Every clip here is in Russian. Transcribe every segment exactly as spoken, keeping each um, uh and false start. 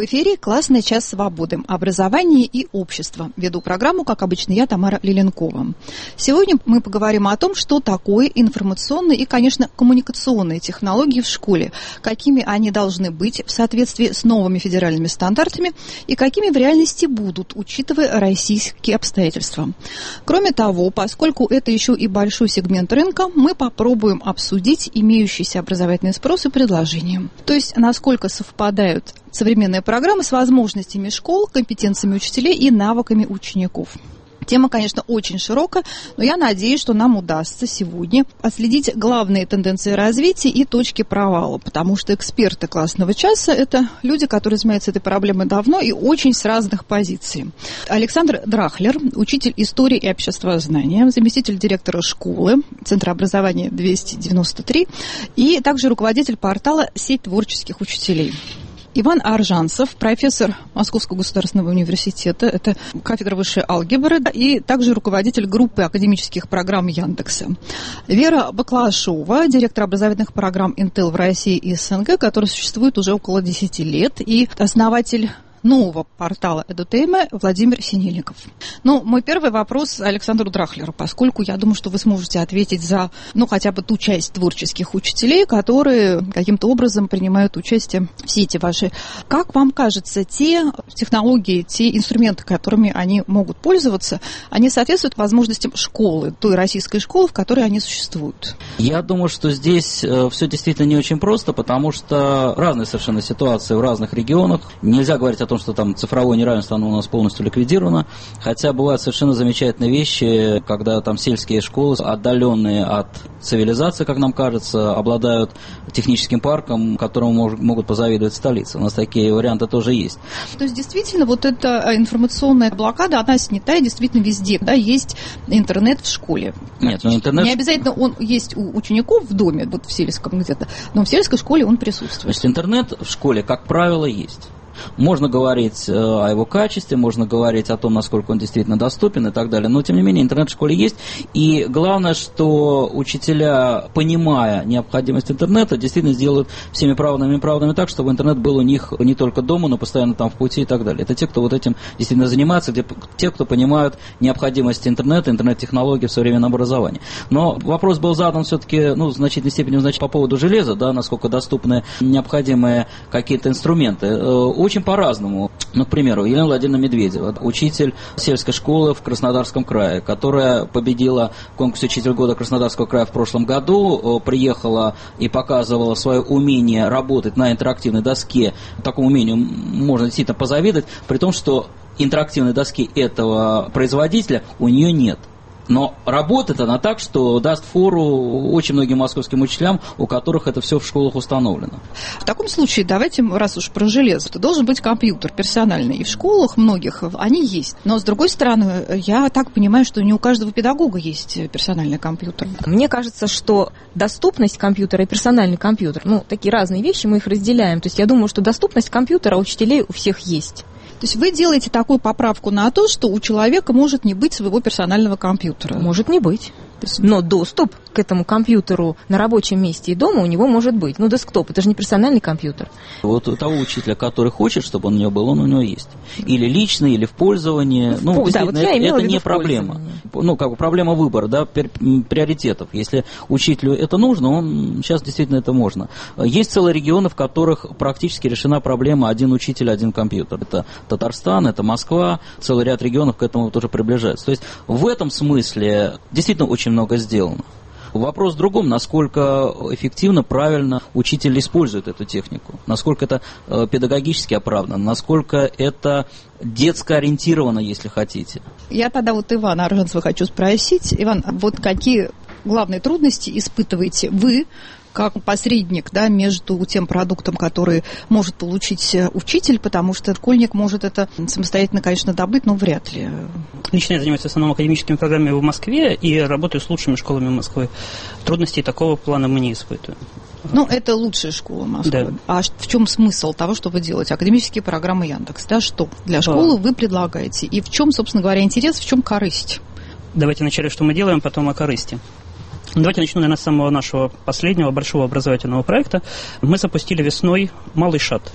В эфире «Классный час свободы. Образование и общество». Веду программу, как обычно, я, Тамара Лиленкова. Сегодня мы поговорим о том, что такое информационные и, конечно, коммуникационные технологии в школе, какими они должны быть в соответствии с новыми федеральными стандартами и какими в реальности будут, учитывая российские обстоятельства. Кроме того, поскольку это еще и большой сегмент рынка, мы попробуем обсудить имеющийся образовательный спрос и предложения. То есть, насколько совпадают современные программы с возможностями школ, компетенциями учителей и навыками учеников. Тема, конечно, очень широкая, но я надеюсь, что нам удастся сегодня отследить главные тенденции развития и точки провала, потому что эксперты классного часа – это люди, которые занимаются этой проблемой давно и очень с разных позиций. Александр Драхлер, учитель истории и обществознания, заместитель директора школы, Центра образования двести девяносто три, и также руководитель портала «Сеть творческих учителей». Иван Аржанцев, профессор Московского государственного университета, это кафедра высшей алгебры, и также руководитель группы академических программ Яндекса. Вера Баклашова, директор образовательных программ Intel в России и СНГ, который существует уже около десяти лет, и основатель нового портала Edutainment Владимир Синельников. Ну, мой первый вопрос Александру Драхлеру, поскольку я думаю, что вы сможете ответить за, ну, хотя бы ту часть творческих учителей, которые каким-то образом принимают участие в сети вашей. Как вам кажется, те технологии, те инструменты, которыми они могут пользоваться, они соответствуют возможностям школы, той российской школы, в которой они существуют? Я думаю, что здесь э, все действительно не очень просто, потому что разные совершенно ситуации в разных регионах. Нельзя говорить о том, что там цифровое неравенство, оно у нас полностью ликвидировано, хотя бывают совершенно замечательные вещи, когда там сельские школы, отдаленные от цивилизации, как нам кажется, обладают техническим парком, которому мож, могут позавидовать столицы. У нас такие варианты тоже есть. То есть, действительно, вот эта информационная блокада, она снята, и действительно везде, да, есть интернет в школе. Нет, но интернет... Не обязательно он есть у учеников в доме, вот в сельском где-то, но в сельской школе он присутствует. Значит, интернет в школе, как правило, есть. Можно говорить о его качестве, можно говорить о том, насколько он действительно доступен и так далее, но, тем не менее, интернет в школе есть, и главное, что учителя, понимая необходимость интернета, действительно сделают всеми правдами и правдами так, чтобы интернет был у них не только дома, но постоянно там в пути и так далее. Это те, кто вот этим действительно занимается, где, те, кто понимают необходимость интернета, интернет-технологий в современном образовании. Но вопрос был задан все-таки, ну, в значительной степени значит, по поводу железа, да, насколько доступны необходимые какие-то инструменты. Очень по-разному. Ну, к примеру, Елена Владимировна Медведева, учитель сельской школы в Краснодарском крае, которая победила в конкурсе «Учитель года Краснодарского края» в прошлом году, приехала и показывала свое умение работать на интерактивной доске. Такому умению можно действительно позавидовать, при том, что интерактивной доски этого производителя у нее нет. Но работает она так, что даст фору очень многим московским учителям, у которых это все в школах установлено. В таком случае, давайте, раз уж про железо, то должен быть компьютер персональный. И в школах многих они есть. Но, с другой стороны, я так понимаю, что не у каждого педагога есть персональный компьютер. Мне кажется, что доступность компьютера и персональный компьютер, ну, такие разные вещи, мы их разделяем. То есть я думаю, что доступность компьютера у учителей у всех есть. То есть вы делаете такую поправку на то, что у человека может не быть своего персонального компьютера? Может не быть. Но доступ к этому компьютеру на рабочем месте и дома у него может быть. Ну, десктоп, это же не персональный компьютер. Вот у того учителя, который хочет, чтобы он у него был, он у него есть. Или личный, или в пользовании. Ну, в, да, вот это, это не проблема. Пользование. Ну, как бы проблема выбора, да, приоритетов. Если учителю это нужно, он сейчас действительно это можно. Есть целые регионы, в которых практически решена проблема один учитель, один компьютер. Это Татарстан, это Москва, целый ряд регионов к этому тоже приближается. То есть в этом смысле действительно очень много сделано. Вопрос в другом, насколько эффективно, правильно учитель использует эту технику, насколько это э, педагогически оправдано, насколько это детско ориентировано, если хотите. Я тогда вот Ивана Аржанцева хочу спросить. Иван, вот какие главные трудности испытываете вы, как посредник, да, между тем продуктом, который может получить учитель, потому что школьник может это самостоятельно, конечно, добыть, но вряд ли. Лично я занимаюсь в основном академическими программами в Москве и работаю с лучшими школами Москвы. Трудностей такого плана мы не испытываем. Ну, это лучшая школа Москвы. Да. А в чем смысл того, что вы делаете? Академические программы Яндекс, да, что для школы вы предлагаете? И в чем, собственно говоря, интерес, в чем корысть? Давайте вначале, что мы делаем, потом о корысти. Давайте начну, наверное, с самого нашего последнего большого образовательного проекта. Мы запустили весной «Малый ШАТ».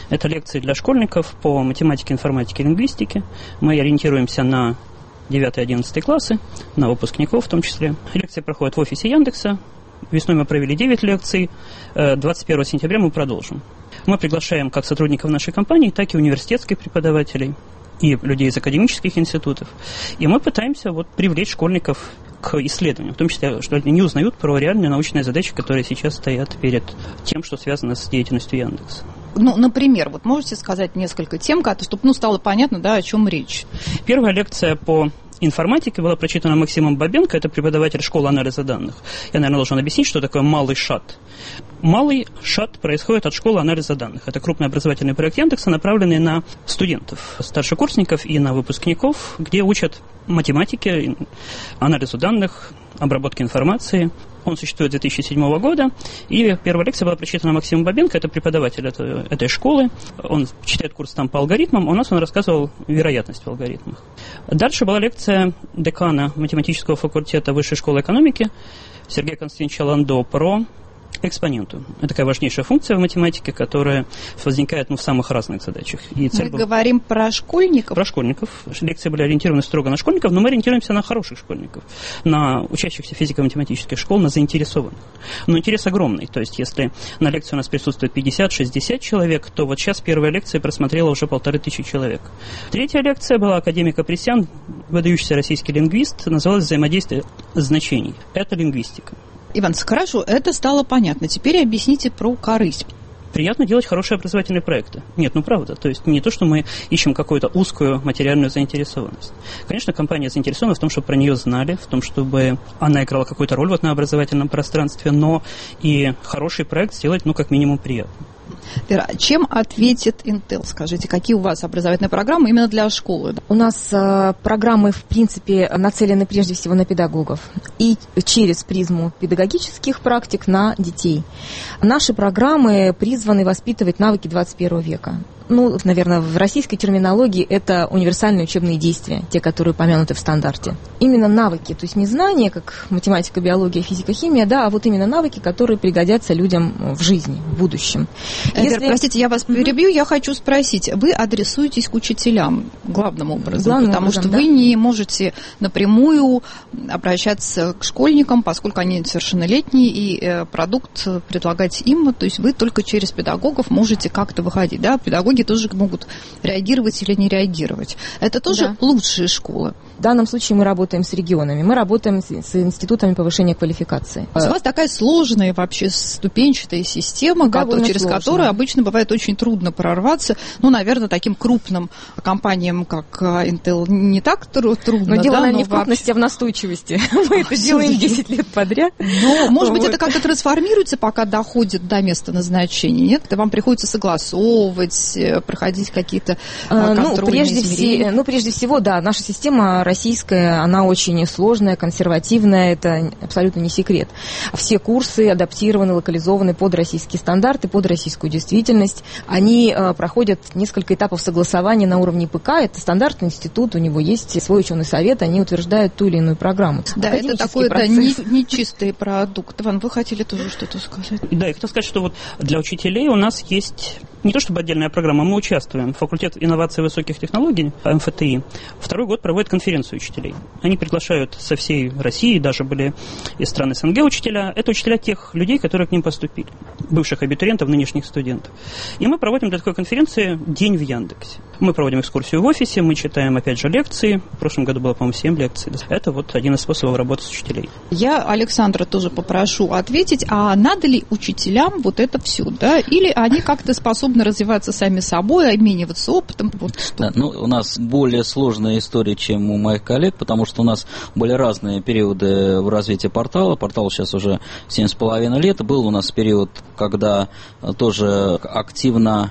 Это лекции для школьников по математике, информатике, лингвистике. Мы ориентируемся на девятый-одиннадцатый классы, на выпускников в том числе. Лекции проходят в офисе Яндекса. Весной мы провели девять лекций. двадцать первого сентября мы продолжим. Мы приглашаем как сотрудников нашей компании, так и университетских преподавателей и людей из академических институтов. И мы пытаемся вот привлечь школьников к исследованию, в том числе, что они узнают про реальные научные задачи, которые сейчас стоят перед тем, что связано с деятельностью Яндекса. Ну, например, вот можете сказать несколько тем, чтобы ну, стало понятно, да, о чем речь? Первая лекция по информатике была прочитана Максимом Бабенко, это преподаватель школы анализа данных. Я, наверное, должен объяснить, что такое малый шат. Малый шат происходит от школы анализа данных. Это крупный образовательный проект Яндекса, направленный на студентов, старшекурсников и на выпускников, где учат математике, анализу данных, обработке информации. Он существует с две тысячи седьмого года, и первая лекция была прочитана Максимом Бабенко, это преподаватель это, этой школы. Он читает курс там по алгоритмам, у нас он рассказывал вероятность в алгоритмах. Дальше была лекция декана математического факультета Высшей школы экономики Сергея Константиновича Ландо про экспоненту. Это такая важнейшая функция в математике, которая возникает ну, в самых разных задачах. И цель мы была... говорим про школьников? Про школьников. Лекции были ориентированы строго на школьников, но мы ориентируемся на хороших школьников, на учащихся физико-математических школ, на заинтересованных. Но интерес огромный. То есть, если на лекции у нас присутствует пятьдесят-шестьдесят человек, то вот сейчас первая лекция просмотрела уже полторы тысячи человек. Третья лекция была академик Апресян, выдающийся российский лингвист, называлась «Взаимодействие значений». Это лингвистика. Иван, хорошо, это стало понятно. Теперь объясните про корысть. Приятно делать хорошие образовательные проекты. Нет, ну правда. То есть не то, что мы ищем какую-то узкую материальную заинтересованность. Конечно, компания заинтересована в том, чтобы про нее знали, в том, чтобы она играла какую-то роль вот на образовательном пространстве, но и хороший проект сделать, ну, как минимум, приятно. Вера, чем ответит Intel? Скажите, какие у вас образовательные программы именно для школы? У нас э, программы, в принципе, нацелены прежде всего на педагогов и через призму педагогических практик на детей. Наши программы призваны воспитывать навыки двадцать первого века. Ну, наверное, в российской терминологии это универсальные учебные действия, те, которые упомянуты в стандарте. Именно навыки, то есть не знания, как математика, биология, физика, химия, да, а вот именно навыки, которые пригодятся людям в жизни, в будущем. Если... Вера, простите, я вас перебью, mm-hmm. я хочу спросить, вы адресуетесь к учителям главным образом, главным потому образом, что да? Вы не можете напрямую обращаться к школьникам, поскольку они совершеннолетние, и продукт предлагать им, то есть вы только через педагогов можете как-то выходить, да, педагоги тоже могут реагировать или не реагировать. Это тоже да. лучшие школы. В данном случае мы работаем с регионами, мы работаем с, с институтами повышения квалификации. У вас такая сложная вообще ступенчатая система, который, через сложная. которую обычно бывает очень трудно прорваться. Ну, наверное, таким крупным компаниям, как Intel, не так трудно. Но дело, да, наверное, но не в крупности, а в настойчивости. Мы это делаем десять лет подряд. Но, может быть, это как-то трансформируется, пока доходит до места назначения, нет? Это вам приходится согласовывать, проходить какие-то контрольные ну, прежде измерения? Все, ну, прежде всего, да, наша система российская, она очень сложная, консервативная, это абсолютно не секрет. Все курсы адаптированы, локализованы под российские стандарты, под российскую действительность. Они э, проходят несколько этапов согласования на уровне ПК. Это стандартный институт, у него есть свой ученый совет, они утверждают ту или иную программу. Да, это такой да, не, не чистый продукт. Иван, вы хотели тоже что-то сказать? Да, я хотел сказать, что вот для учителей у нас есть... Не то чтобы отдельная программа, мы участвуем. Факультет инноваций и высоких технологий, эм эф тэ и, второй год проводит конференцию учителей. Они приглашают со всей России, даже были из стран эс эн гэ учителя. Это учителя тех людей, которые к ним поступили. Бывших абитуриентов, нынешних студентов. И мы проводим для такой конференции день в Яндексе. Мы проводим экскурсию в офисе, мы читаем, опять же, лекции. В прошлом году было, по-моему, семь лекций. Это вот один из способов работы с учителей. Я Александра тоже попрошу ответить, а надо ли учителям вот это все, да? Или они как-то способны развиваться сами собой, обмениваться опытом? Вот да, ну, у нас более сложная история, чем у моих коллег, потому что у нас были разные периоды в развитии портала. Портал сейчас уже семь с половиной лет. Был у нас период, когда тоже активно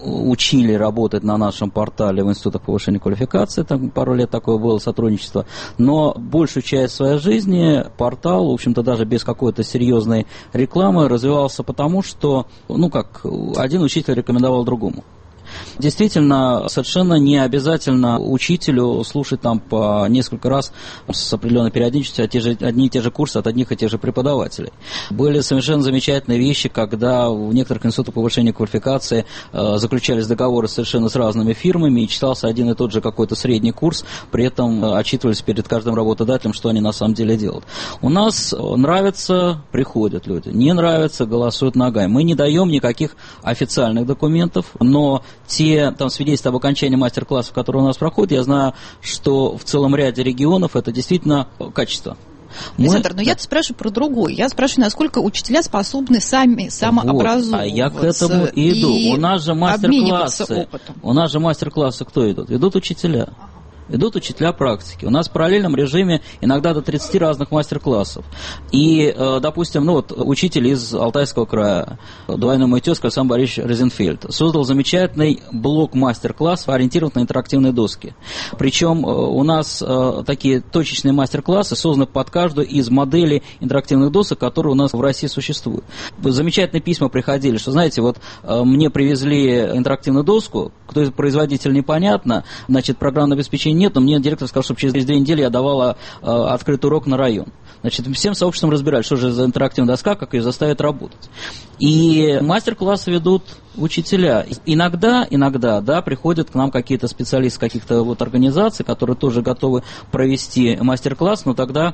учили работать на нашем портале в институтах повышения квалификации, там пару лет такое было сотрудничество, но большую часть своей жизни портал, в общем-то, даже без какой-то серьезной рекламы развивался потому, что, ну как, один учитель рекомендовал другому. Действительно, совершенно не обязательно учителю слушать там по несколько раз с определенной периодичностью те же, одни и те же курсы от одних и тех же преподавателей. Были совершенно замечательные вещи, когда в некоторых институтах повышения квалификации э, заключались договоры совершенно с разными фирмами, и читался один и тот же какой-то средний курс, при этом э, отчитывались перед каждым работодателем, что они на самом деле делают. У нас нравится, приходят люди, не нравится, голосуют ногами. Мы не даем никаких официальных документов, но те там, свидетельства об окончании мастер-классов, которые у нас проходят, я знаю, что в целом ряде регионов это действительно качество. Александр, но да. я-то спрашиваю про другое. Я спрашиваю, насколько учителя способны сами самообразовываться. Вот, а я к этому и иду. У нас же мастер-классы. У нас же мастер-классы кто идут? Идут учителя. Идут учителя практики. У нас в параллельном режиме иногда до тридцати разных мастер-классов. И, допустим, ну вот учитель из Алтайского края, двойной мой тезка Александр Борисович Розенфельд, создал замечательный блок мастер-классов, ориентированных на интерактивные доски. Причем у нас такие точечные мастер-классы созданы под каждую из моделей интерактивных досок, которые у нас в России существуют. Замечательные письма приходили, что, знаете, вот мне привезли интерактивную доску, кто из производитель непонятно, значит, программное обеспечение нет, но мне директор сказал, что через две недели я давала э, открытый урок на район. Значит, всем сообществом разбирали, что же за интерактивная доска, как ее заставить работать. И мастер-классы ведут учителя. Иногда, иногда, да, приходят к нам какие-то специалисты каких-то вот организаций, которые тоже готовы провести мастер-класс, но тогда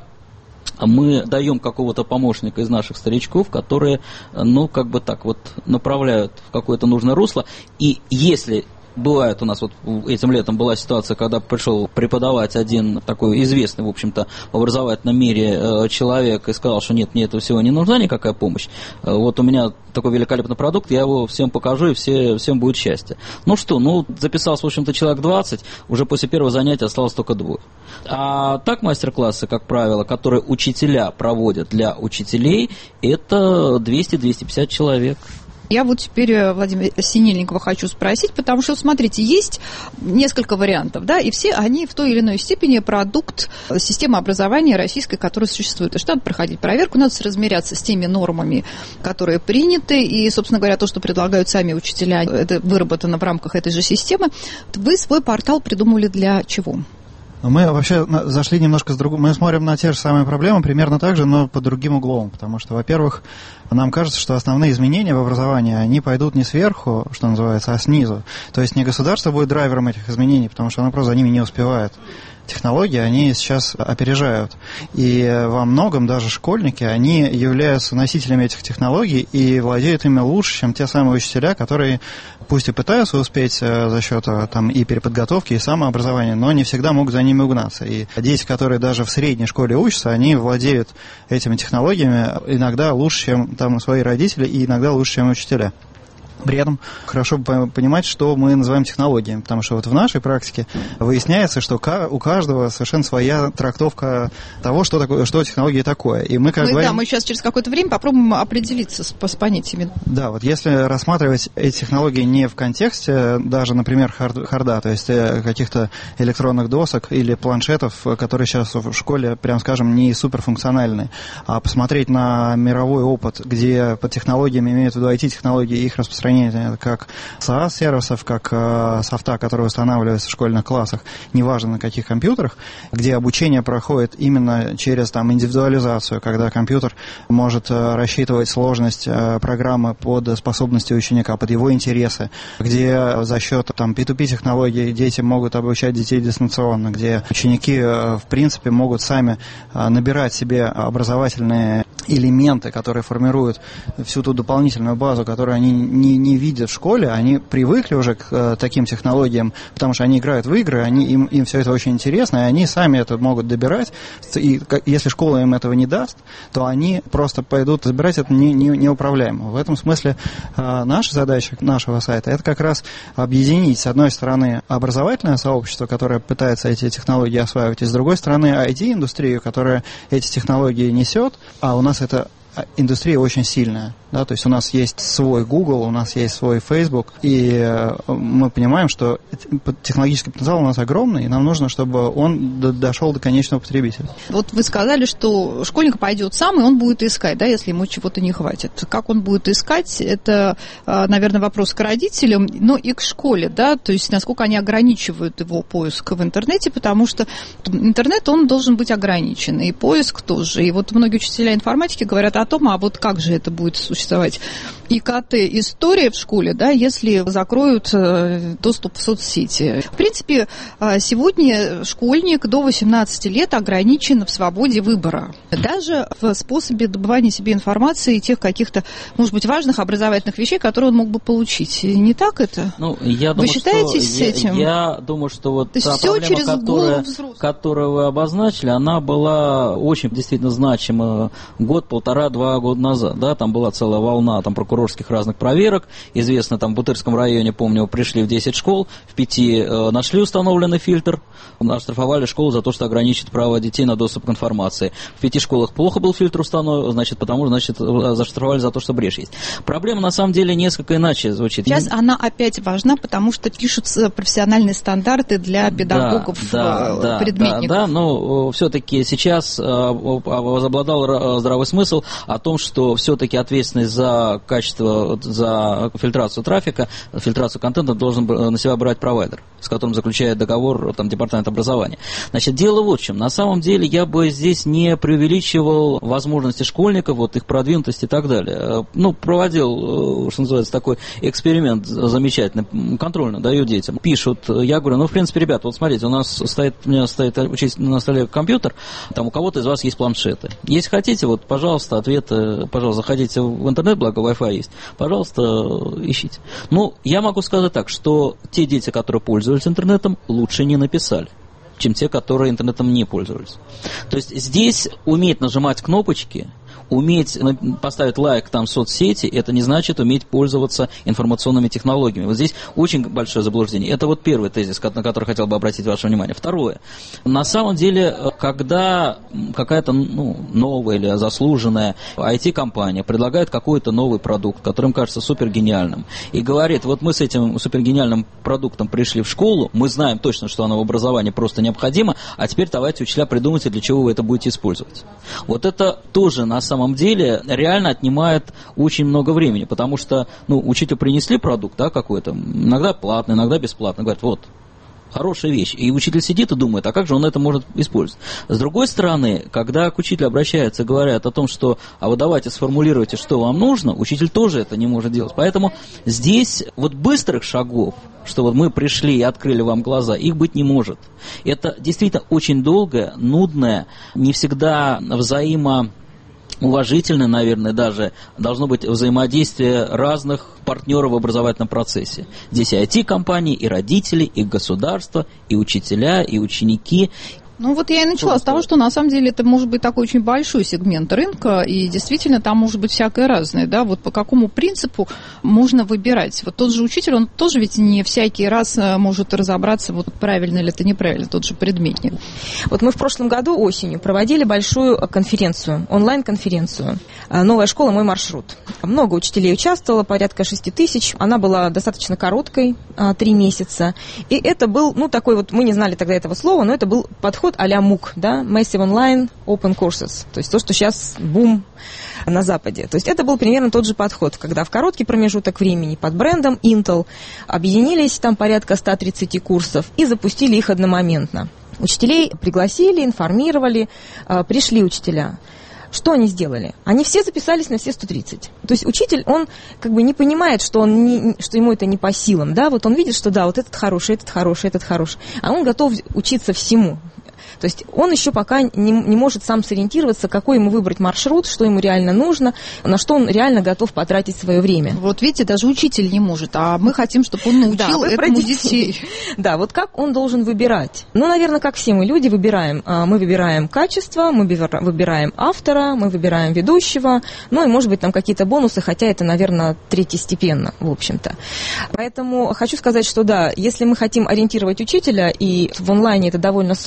мы даем какого-то помощника из наших старичков, которые, ну, как бы так вот направляют в какое-то нужное русло. И если бывает у нас, вот этим летом была ситуация, когда пришел преподавать один такой известный, в общем-то, в образовательном мире э, человек и сказал, что нет, мне этого всего не нужна никакая помощь. Э, вот у меня такой великолепный продукт, я его всем покажу, и все, всем будет счастье. Ну что, ну, записался, в общем-то, человек двадцать, уже после первого занятия осталось только двое. А так мастер-классы, как правило, которые учителя проводят для учителей, это двести - двести пятьдесят человек. Я вот теперь Владимира Синельникова хочу спросить, потому что, смотрите, есть несколько вариантов, да, и все они в той или иной степени продукт системы образования российской, которая существует. И что надо проходить проверку, надо соразмеряться с теми нормами, которые приняты, и, собственно говоря, то, что предлагают сами учителя, это выработано в рамках этой же системы. Вы свой портал придумали для чего? Мы вообще зашли немножко с другого. Мы смотрим на те же самые проблемы примерно так же, но под другим углом. Потому что, во-первых, нам кажется, что основные изменения в образовании, они пойдут не сверху, что называется, а снизу. То есть не государство будет драйвером этих изменений, потому что оно просто за ними не успевает. Технологии, они сейчас опережают. И во многом даже школьники, они являются носителями этих технологий и владеют ими лучше, чем те самые учителя, которые пусть и пытаются успеть за счет там, и переподготовки, и самообразования, но не всегда могут за ними угнаться. И дети, которые даже в средней школе учатся, они владеют этими технологиями иногда лучше, чем там, свои родители, и иногда лучше, чем учителя. При этом хорошо понимать, что мы называем технологиями, потому что вот в нашей практике выясняется, что у каждого совершенно своя трактовка того, что, такое, что технология такое. И мы, как мы, говорим, да, мы сейчас через какое-то время попробуем определиться с, с понятиями. Да, вот если рассматривать эти технологии не в контексте даже, например, хард, харда, то есть каких-то электронных досок или планшетов, которые сейчас в школе, прям скажем, не суперфункциональны, а посмотреть на мировой опыт, где под технологиями имеют в виду ай ти-технологии и их распространение как SaaS-сервисов, как э, софта, которые устанавливаются в школьных классах, неважно на каких компьютерах, где обучение проходит именно через там, индивидуализацию, когда компьютер может э, рассчитывать сложность э, программы под способности ученика, под его интересы, где за счет там, пи ту пи-технологий дети могут обучать детей дистанционно, где ученики, э, в принципе, могут сами э, набирать себе образовательные элементы, которые формируют всю ту дополнительную базу, которую они не, не видят в школе, они привыкли уже к э, таким технологиям, потому что они играют в игры, они, им, им все это очень интересно, и они сами это могут добирать, и если школа им этого не даст, то они просто пойдут забирать это не, не, неуправляемо. В этом смысле э, наша задача нашего сайта – это как раз объединить, с одной стороны, образовательное сообщество, которое пытается эти технологии осваивать, и с другой стороны, ай ти-индустрию, которая эти технологии несет, а у нас это индустрия очень сильная. Да, то есть у нас есть свой Google, у нас есть свой Facebook, и мы понимаем, что технологический потенциал у нас огромный, и нам нужно, чтобы он дошел до конечного потребителя. Вот вы сказали, что школьник пойдет сам, и он будет искать, да, если ему чего-то не хватит. Как он будет искать, это, наверное, вопрос к родителям, но и к школе, да, то есть насколько они ограничивают его поиск в интернете, потому что интернет, он должен быть ограничен, и поиск тоже. И вот многие учителя информатики говорят о том, а вот как же это будет существовать и ка тэ-история в школе, да, если закроют доступ в соцсети. В принципе, сегодня школьник до восемнадцати лет ограничен в свободе выбора. Даже в способе добывания себе информации и тех каких-то, может быть, важных образовательных вещей, которые он мог бы получить. Не так это? Ну, я думаю, вы считаетесь что, с этим? Я, я думаю, что вот то та все проблема, через которая, которую вы обозначили, она была очень действительно значима год, полтора, два года назад. Да, там была целая волна там, прокурорских разных проверок. Известно, там в Бутырском районе, помню, пришли в десять школ, в пяти э, нашли установленный фильтр, оштрафовали школу за то, что ограничит право детей на доступ к информации. В пяти школах плохо был фильтр установлен, значит, потому значит, заштрафовали за то, что брешь есть. Проблема, на самом деле, несколько иначе звучит. Сейчас она опять важна, потому что пишутся профессиональные стандарты для педагогов, да, да, предметников. Да, да, но все-таки сейчас возобладал здравый смысл о том, что все-таки ответственность за качество, за фильтрацию трафика, фильтрацию контента должен на себя брать провайдер, с которым заключает договор там, департамент образования. Значит, дело вот в чем. На самом деле я бы здесь не преувеличивал возможности школьников, вот их продвинутость и так далее. Ну, проводил, что называется, такой эксперимент замечательный, контрольно даю детям. Пишут, я говорю, ну, в принципе, ребята, вот смотрите, у нас стоит, у меня стоит на столе компьютер, там у кого-то из вас есть планшеты. Если хотите, вот, пожалуйста, ответы, пожалуйста, заходите в интернет, благо Wi-Fi есть, пожалуйста, ищите. Ну, я могу сказать так, что те дети, которые пользовались интернетом, лучше не написали, чем те, которые интернетом не пользовались. То есть здесь уметь нажимать кнопочки, уметь поставить лайк там в соцсети, это не значит уметь пользоваться информационными технологиями. Вот здесь очень большое заблуждение. Это вот первый тезис, на который хотел бы обратить ваше внимание. Второе. На самом деле, когда какая-то ну, новая или заслуженная ай ти-компания предлагает какой-то новый продукт, который им кажется супергениальным, и говорит, вот мы с этим супергениальным продуктом пришли в школу, мы знаем точно, что оно в образовании просто необходимо, а теперь давайте, учителя, придумайте, для чего вы это будете использовать. Вот это тоже на самом На самом деле реально отнимает очень много времени, потому что, ну, учителю принесли продукт, да, какой-то, иногда платный, иногда бесплатный, говорят, вот, хорошая вещь, и учитель сидит и думает, а как же он это может использовать? С другой стороны, когда к учителю обращаются и говорят о том, что, а вы давайте сформулируйте, что вам нужно, учитель тоже это не может делать, поэтому здесь вот быстрых шагов, что вот мы пришли и открыли вам глаза, их быть не может. Это действительно очень долгое, нудное, не всегда взаимо уважительно, наверное, даже должно быть взаимодействие разных партнеров в образовательном процессе. Здесь и ай ти-компании, и родители, и государство, и учителя, и ученики. Ну вот я и начала с того, что на самом деле это может быть такой очень большой сегмент рынка, и действительно там может быть всякое разное, да, вот по какому принципу можно выбирать. Вот тот же учитель, он тоже ведь не всякий раз может разобраться, вот правильно или это неправильно, тот же предметник. Вот мы в прошлом году осенью проводили большую конференцию, онлайн-конференцию «Новая школа. Мой маршрут». Много учителей участвовало, порядка шести тысяч. Она была достаточно короткой, три месяца. И это был, ну, такой вот, мы не знали тогда этого слова, но это был подход а-ля мук, да, Massive Online Open Courses, то есть то, что сейчас бум на Западе. То есть это был примерно тот же подход, когда в короткий промежуток времени под брендом Intel объединились там порядка ста тридцати курсов и запустили их одномоментно. Учителей пригласили, информировали, пришли учителя. Что они сделали? Они все записались на все сто тридцать. То есть учитель, он как бы не понимает, что, он не, что ему это не по силам. Да? Вот он видит, что да, вот этот хороший, этот хороший, этот хороший. А он готов учиться всему. То есть он еще пока не, не может сам сориентироваться, какой ему выбрать маршрут, что ему реально нужно, на что он реально готов потратить свое время. Вот видите, даже учитель не может, а мы хотим, чтобы он научил да, этому детей. детей. Да, вот как он должен выбирать? Ну, наверное, как все мы люди выбираем. Мы выбираем качество, мы выбираем автора, мы выбираем ведущего, ну и, может быть, там какие-то бонусы, хотя это, наверное, третьестепенно, в общем-то. Поэтому хочу сказать, что да, если мы хотим ориентировать учителя, и в онлайне это довольно сложный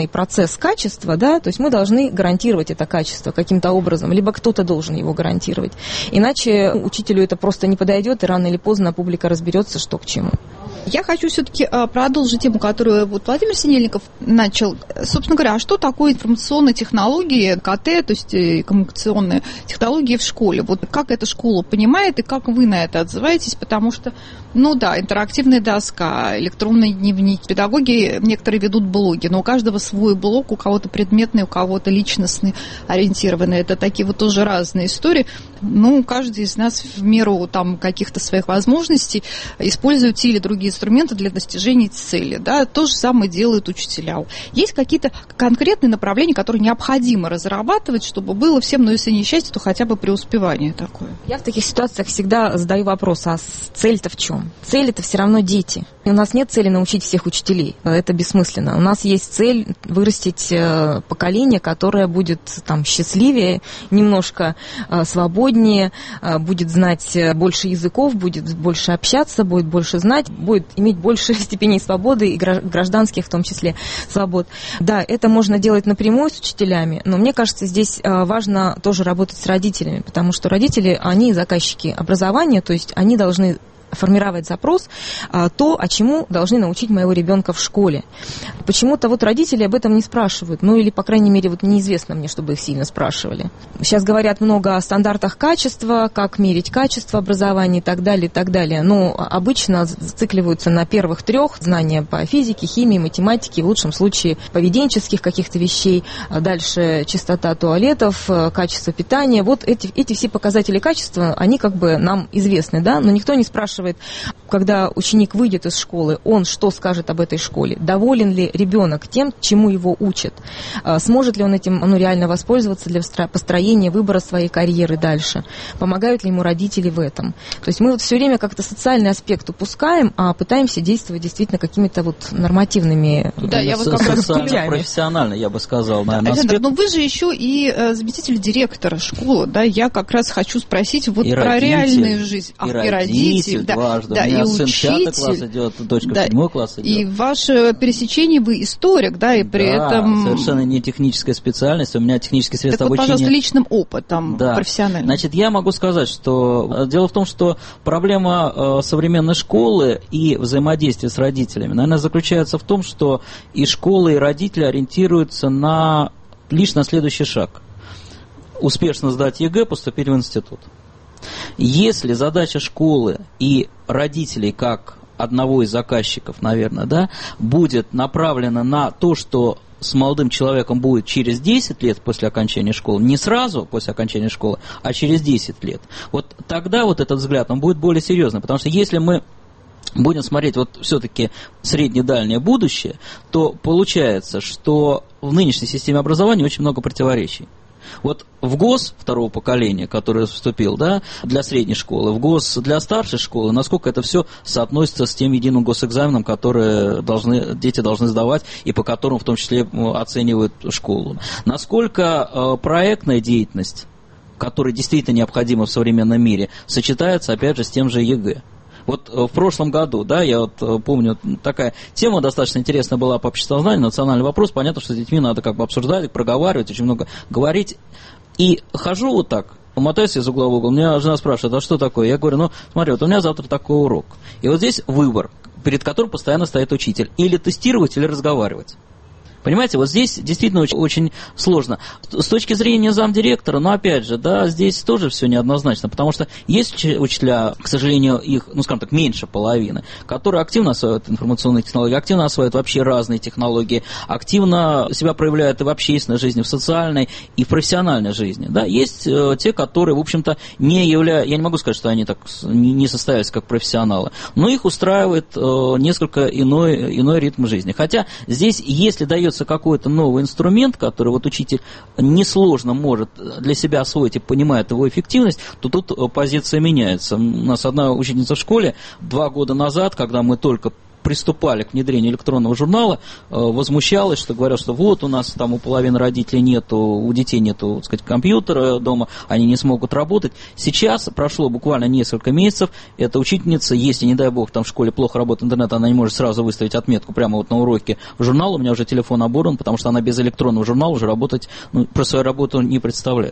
процесс качества, да, то есть мы должны гарантировать это качество каким-то образом, либо кто-то должен его гарантировать. Иначе учителю это просто не подойдет, и рано или поздно публика разберется, что к чему. Я хочу все-таки продолжить тему, которую вот Владимир Синельников начал. Собственно говоря, а что такое информационные технологии, КТ, то есть коммуникационные технологии в школе? Вот как эта школа понимает и как вы на это отзываетесь? Потому что, ну да, интерактивная доска, электронные дневники. Педагоги некоторые ведут блоги, но у каждого свой блог, у кого-то предметный, у кого-то личностный, ориентированный. Это такие вот тоже разные истории. Ну, каждый из нас в меру там каких-то своих возможностей использует те или другие инструменты для достижения цели. Да? То же самое делают учителя. Есть какие-то конкретные направления, которые необходимо разрабатывать, чтобы было всем, но если не счастье, то хотя бы преуспевание такое. Я в таких ситуациях всегда задаю вопрос, а цель-то в чем? Цель – это все равно дети. И у нас нет цели научить всех учителей. Это бессмысленно. У нас есть цель вырастить поколение, которое будет там счастливее, немножко свободнее, будет знать больше языков, будет больше общаться, будет больше знать, будет иметь больше степеней свободы и гражданских в том числе свобод. Да, это можно делать напрямую с учителями, но мне кажется, здесь важно тоже работать с родителями, потому что родители, они заказчики образования, то есть они должны формировать запрос, то, о чему должны научить моего ребенка в школе. Почему-то вот родители об этом не спрашивают, ну или, по крайней мере, вот неизвестно мне, чтобы их сильно спрашивали. Сейчас говорят много о стандартах качества, как мерить качество образования и так далее, и так далее. Но обычно зацикливаются на первых трех: знания по физике, химии, математике, в лучшем случае поведенческих каких-то вещей, дальше чистота туалетов, качество питания. Вот эти, эти все показатели качества, они как бы нам известны, да, но никто не спрашивает, когда ученик выйдет из школы, он что скажет об этой школе, доволен ли ребенок тем, чему его учат, сможет ли он этим ну, реально воспользоваться для построения выбора своей карьеры дальше, помогают ли ему родители в этом. То есть мы вот все время как-то социальный аспект упускаем, а пытаемся действовать действительно какими-то вот нормативными да, я вот как раз профессионально, я бы сказал, наверное, Александр, аспект. Но вы же еще и заместитель директора школы, да, я как раз хочу спросить вот и про родитель, реальную жизнь. И, а, и родитель, да, дважды. Да, У меня и сын учитель, пятый класс идет, дочка да, в седьмой класс идет. И в ваше пересечение вы историк, да, и при да, этом... совершенно не техническая специальность, у меня технические средства так вот, обучения. пожалуйста, личным опытом, да. Профессиональным. Значит, я могу сказать, что дело в том, что проблема э, современной школы и взаимодействия с родителями, наверное, заключается в том, что и школы, и родители ориентируются на лишь на следующий шаг. Успешно сдать ЕГЭ, поступить в институт. Если задача школы и родителей, как одного из заказчиков, наверное, да, будет направлена на то, что с молодым человеком будет через десять лет после окончания школы, не сразу после окончания школы, а через десять лет, вот тогда вот этот взгляд, он будет более серьезный, потому что если мы будем смотреть вот все-таки средне-дальнее будущее, то получается, что в нынешней системе образования очень много противоречий. Вот в ГОС второго поколения, который вступил, да, для средней школы, в ГОС для старшей школы, насколько это все соотносится с тем единым госэкзаменом, который должны, дети должны сдавать и по которому в том числе оценивают школу. Насколько э, проектная деятельность, которая действительно необходима в современном мире, сочетается, опять же, с тем же ЕГЭ. Вот в прошлом году, да, я вот помню, такая тема достаточно интересная была по обществознанию, национальный вопрос. Понятно, что с детьми надо как бы обсуждать, проговаривать, очень много говорить. И хожу вот так, мотаюсь из угла в угол, меня жена спрашивает, а что такое? Я говорю, ну, смотри, вот у меня завтра такой урок. И вот здесь выбор, перед которым постоянно стоит учитель. Или тестировать, или разговаривать. Понимаете, вот здесь действительно очень, очень сложно. С точки зрения замдиректора, но опять же, да, здесь тоже все неоднозначно, потому что есть учителя, к сожалению, их, ну, скажем так, меньше половины, которые активно осваивают информационные технологии, активно осваивают вообще разные технологии, активно себя проявляют и в общественной жизни, в социальной, и в профессиональной жизни. Да. Есть э, те, которые, в общем-то, не являются, я не могу сказать, что они так не, не состоятся как профессионалы, но их устраивает э, несколько иной, иной ритм жизни. Хотя здесь, если дается какой-то новый инструмент, который вот учитель несложно может для себя освоить и понимает его эффективность, то тут позиция меняется. У нас одна ученица в школе два года назад, когда мы только приступали к внедрению электронного журнала, возмущалась, что говорят, что вот у нас там у половины родителей нету, у детей нету, так сказать, компьютера дома, они не смогут работать. Сейчас прошло буквально несколько месяцев, эта учительница, если, не дай бог, там в школе плохо работает интернет, она не может сразу выставить отметку прямо вот на уроке в журнал, у меня уже телефон оборван, потому что она без электронного журнала уже работать, ну, про свою работу не представляет.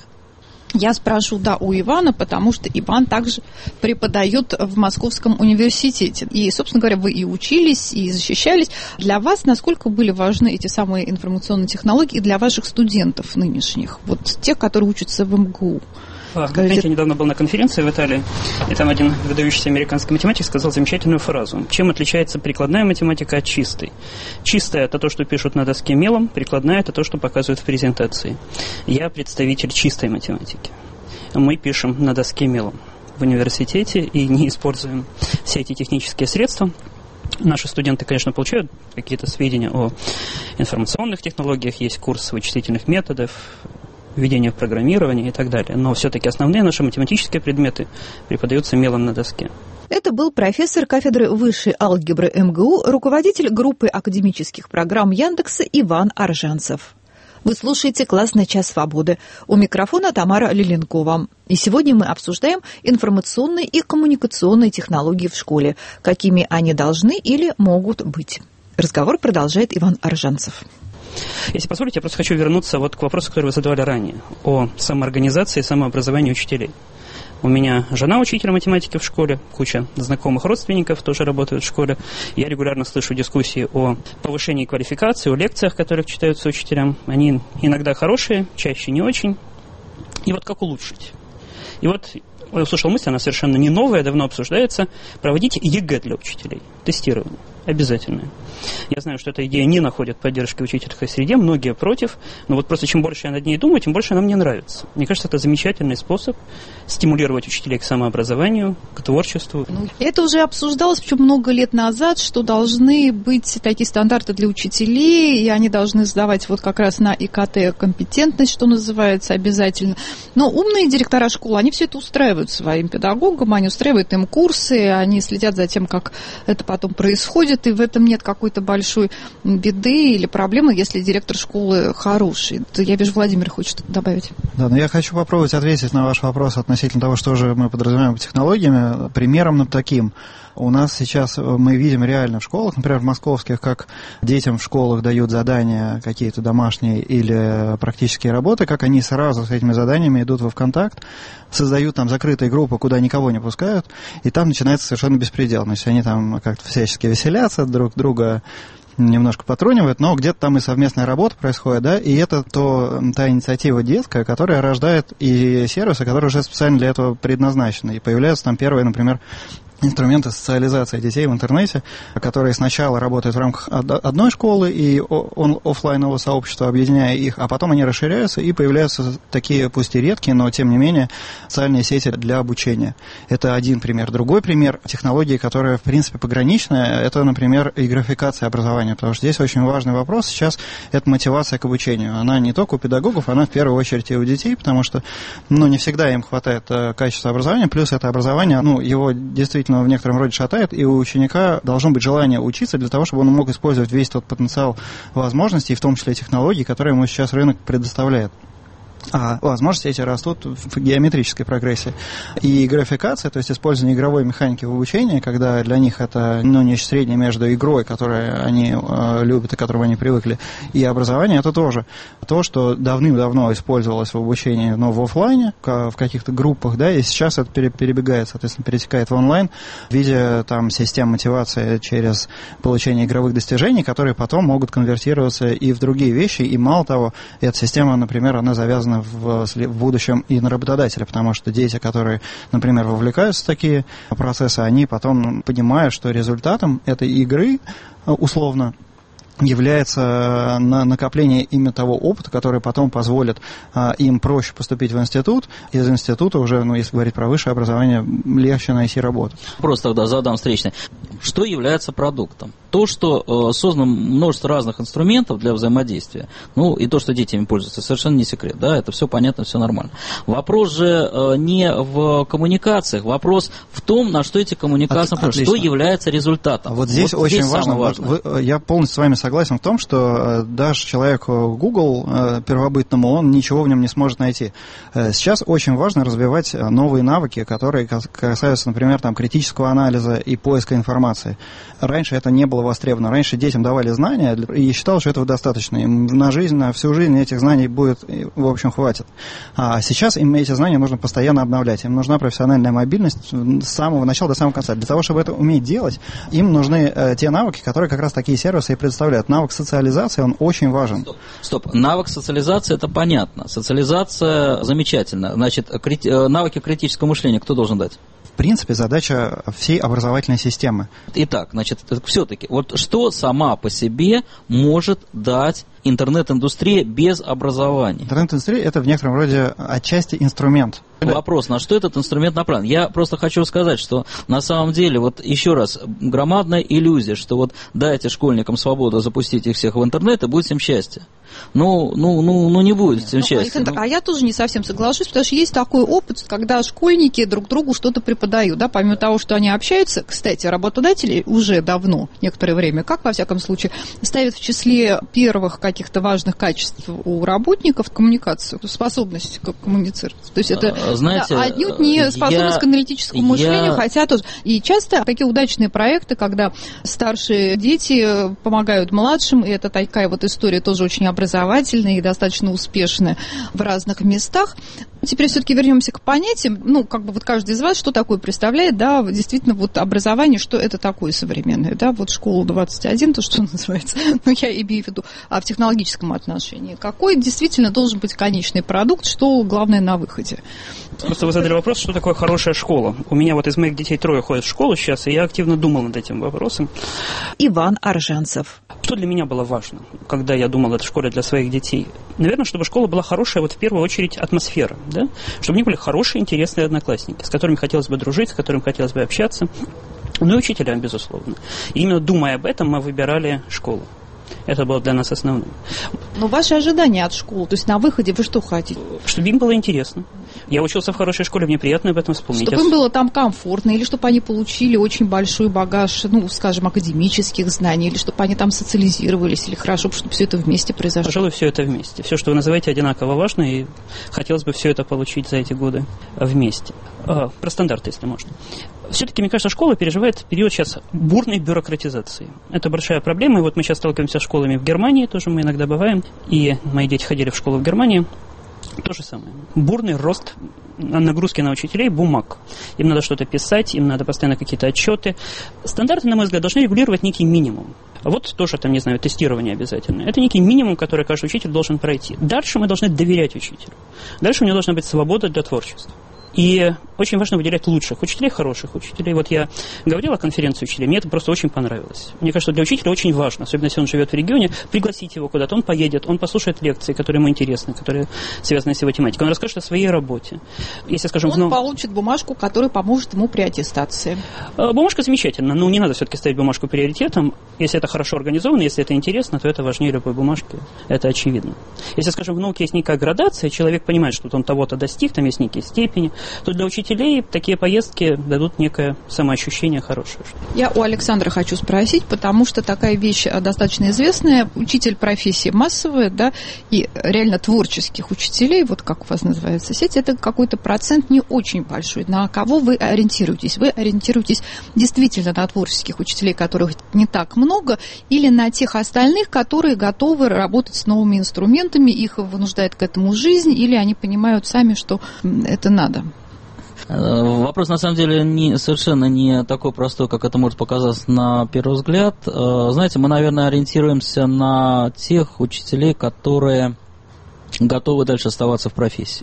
Я спрошу, да, у Ивана, потому что Иван также преподает в Московском университете. И, собственно говоря, вы и учились, и защищались. Для вас насколько были важны эти самые информационные технологии и для ваших студентов нынешних, вот тех, которые учатся в эм гэ у? Скажите... Я недавно был на конференции в Италии, и там один выдающийся американский математик сказал замечательную фразу. Чем отличается прикладная математика от чистой? Чистая – это то, что пишут на доске мелом, прикладная – это то, что показывают в презентации. Я представитель чистой математики. Мы пишем на доске мелом в университете и не используем все эти технические средства. Наши студенты, конечно, получают какие-то сведения о информационных технологиях, есть курс вычислительных методов, введение в программирование и так далее. Но все-таки основные наши математические предметы преподаются мелом на доске. Это был профессор кафедры высшей алгебры эм гэ у, руководитель группы академических программ Яндекса Иван Аржанцев. Вы слушаете «Классный час свободы». У микрофона Тамара Лиленкова. И сегодня мы обсуждаем информационные и коммуникационные технологии в школе, какими они должны или могут быть. Разговор продолжает Иван Аржанцев. Если позволите, я просто хочу вернуться вот к вопросу, который вы задавали ранее, о самоорганизации и самообразовании учителей. У меня жена учитель математики в школе, куча знакомых родственников тоже работают в школе. Я регулярно слышу дискуссии о повышении квалификации, о лекциях, которых читаются учителям. Они иногда хорошие, чаще не очень. И вот как улучшить? И вот я услышал мысль, она совершенно не новая, давно обсуждается, проводить ЕГЭ для учителей, тестирование. Обязательное. Я знаю, что эта идея не находит поддержки в учительской среде, многие против, но вот просто чем больше я над ней думаю, тем больше она мне нравится. Мне кажется, это замечательный способ стимулировать учителей к самообразованию, к творчеству. Ну, это уже обсуждалось причем много лет назад, что должны быть такие стандарты для учителей, и они должны сдавать вот как раз на и ка тэ компетентность, что называется, обязательно. Но умные директора школ, они все это устраивают своим педагогам, они устраивают им курсы, они следят за тем, как это потом происходит, и в этом нет какой-то большой беды или проблемы, если директор школы хороший. Я вижу, Владимир хочет что-то добавить. Да, но я хочу попробовать ответить на ваш вопрос относительно того, что же мы подразумеваем под технологиями. Примером таким. У нас сейчас мы видим реально в школах, например, в московских, как детям в школах дают задания какие-то домашние или практические работы, как они сразу с этими заданиями идут во ВКонтакт, создают там закрытые группы, куда никого не пускают, и там начинается совершенно беспредел. То есть они там как-то всячески веселятся, друг друга немножко потрунивают, но где-то там и совместная работа происходит, да, и это то, та инициатива детская, которая рождает и сервисы, которые уже специально для этого предназначены. И появляются там первые, например, инструменты социализации детей в интернете, которые сначала работают в рамках одной школы и офлайнового сообщества, объединяя их, а потом они расширяются и появляются такие, пусть и редкие, но тем не менее, социальные сети для обучения. Это один пример. Другой пример технологии, которая в принципе пограничная, это, например, и графикация образования, потому что здесь очень важный вопрос сейчас, это мотивация к обучению. Она не только у педагогов, она в первую очередь и у детей, потому что, ну, не всегда им хватает качества образования, плюс это образование, ну, его действительно в некотором роде шатает, и у ученика должно быть желание учиться для того, чтобы он мог использовать весь тот потенциал возможностей, в том числе технологий, которые ему сейчас рынок предоставляет. А возможности эти растут в геометрической прогрессии. И графикация, то есть использование игровой механики в обучении, когда для них это, ну, нечто среднее между игрой, которую они э, любят и к которой они привыкли, и образование, это тоже то, что давным-давно использовалось в обучении, но в офлайне, в каких-то группах, да, и сейчас это перебегает, соответственно, перетекает в онлайн в виде там систем мотивации через получение игровых достижений, которые потом могут конвертироваться и в другие вещи, и мало того, эта система, например, она завязана В, в будущем и на работодателя, потому что дети, которые, например, вовлекаются в такие процессы, они потом понимают, что результатом этой игры, условно, является на накопление именно того опыта, который потом позволит а, им проще поступить в институт. Из института уже, ну, если говорить про высшее образование, легче найти работу. Просто тогда задам встречный. Что является продуктом? То То, что создано множество разных инструментов для взаимодействия, ну, и то, что дети ими пользуются, совершенно не секрет, да, это все понятно, все нормально. Вопрос же не в коммуникациях, вопрос в том, на что эти коммуникации, От, что является результатом. Вот здесь вот очень здесь важно, важно. Вы, я полностью с вами согласен в том, что даже человеку Google первобытному, он ничего в нем не сможет найти. Сейчас очень важно развивать новые навыки, которые касаются, например, там, критического анализа и поиска информации. Раньше это не было востребовано. Раньше детям давали знания, и считалось, что этого достаточно. Им на жизнь, на всю жизнь этих знаний будет, в общем, хватит. А сейчас им эти знания нужно постоянно обновлять. Им нужна профессиональная мобильность с самого начала до самого конца. Для того, чтобы это уметь делать, им нужны э, те навыки, которые как раз такие сервисы и предоставляют. Навык социализации, он очень важен. Стоп, Стоп. Навык социализации, это понятно. Социализация замечательно. Значит, крити... навыки критического мышления кто должен дать? В принципе, задача всей образовательной системы. Итак, значит, все-таки, вот что сама по себе может дать интернет-индустрия без образования? Интернет-индустрия – это в некотором роде отчасти инструмент. Вопрос, на что этот инструмент направлен? Я просто хочу сказать, что на самом деле, вот еще раз, громадная иллюзия, что вот дайте школьникам свободу запустить их всех в интернет, и будет всем счастье. Ну, ну, ну, ну не будет всем ну, счастья. Александр, ну. А я тоже не совсем соглашусь, потому что есть такой опыт, когда школьники друг другу что-то преподают, да, помимо того, что они общаются, кстати, работодатели уже давно, некоторое время, как, во всяком случае, ставят в числе первых каких-то важных качеств у работников коммуникацию, способность коммуницировать. То есть это Знаете, да, отнюдь не способность я, к аналитическому мышлению, я... хотя тоже. И часто такие удачные проекты, когда старшие дети помогают младшим, и это такая вот история тоже очень образовательная и достаточно успешная в разных местах. Теперь все-таки вернемся к понятиям. Ну, как бы вот каждый из вас что такое представляет, да, действительно, вот образование, что это такое современное, да, вот школа двадцать один, то, что называется, ну, я имею в виду, а в технологическом отношении. Какой действительно должен быть конечный продукт, что главное на выходе? Просто вы задали вопрос, что такое хорошая школа. У меня вот из моих детей трое ходят в школу сейчас, и я активно думал над этим вопросом. Иван Аржанцев. Что для меня было важно, когда я думал о школе для своих детей? Наверное, чтобы школа была хорошая, вот в первую очередь, атмосфера, да? Чтобы у них были хорошие, интересные одноклассники, с которыми хотелось бы дружить, с которыми хотелось бы общаться, ну и учителям, безусловно. И именно думая об этом, мы выбирали школу. Это было для нас основным. Но ваши ожидания от школы, то есть на выходе вы что хотите? Чтобы им было интересно. Я учился в хорошей школе, мне приятно об этом вспомнить. Чтобы им было там комфортно, или чтобы они получили очень большой багаж, ну, скажем, академических знаний, или чтобы они там социализировались, или хорошо, чтобы все это вместе произошло. Пожалуй, все это вместе. Все, что вы называете, одинаково важно, и хотелось бы все это получить за эти годы вместе. А, про стандарты, если можно. Все-таки, мне кажется, школа переживает период сейчас бурной бюрократизации. Это большая проблема, и вот мы сейчас сталкиваемся с школами в Германии, тоже мы иногда бываем, и мои дети ходили в школу в Германии. То же самое. Бурный рост нагрузки на учителей, бумаг. Им надо что-то писать, им надо постоянно какие-то отчеты. Стандарты, на мой взгляд, должны регулировать некий минимум. Вот тоже, там, не знаю, тестирование обязательно. Это некий минимум, который каждый учитель должен пройти. Дальше мы должны доверять учителю. Дальше у него должна быть свобода для творчества. И очень важно выделять лучших учителей, хороших учителей. Вот я говорил о конференции учителей, мне это просто очень понравилось. Мне кажется, для учителя очень важно, особенно если он живет в регионе, пригласить его куда-то. Он поедет, он послушает лекции, которые ему интересны, которые связаны с его тематикой. Он расскажет о своей работе. Если, скажем, он вновь... получит бумажку, которая поможет ему при аттестации. Бумажка замечательна, но не надо все-таки ставить бумажку приоритетом. Если это хорошо организовано, если это интересно, то это важнее любой бумажки. Это очевидно. Если, скажем, в науке есть некая градация, человек понимает, что он того-то достиг, там есть некие степени, то для учителей такие поездки дадут некое самоощущение хорошее. Я у Александра хочу спросить, потому что такая вещь достаточно известная. Учитель профессии массовая, да, и реально творческих учителей, вот как у вас называется сеть, это какой-то процент не очень большой. На кого вы ориентируетесь? Вы ориентируетесь действительно на творческих учителей, которых не так много, или на тех остальных, которые готовы работать с новыми инструментами, их вынуждает к этому жизнь, или они понимают сами, что это надо? Вопрос, на самом деле, не, совершенно не такой простой, как это может показаться на первый взгляд. Знаете, мы, наверное, ориентируемся на тех учителей, которые готовы дальше оставаться в профессии.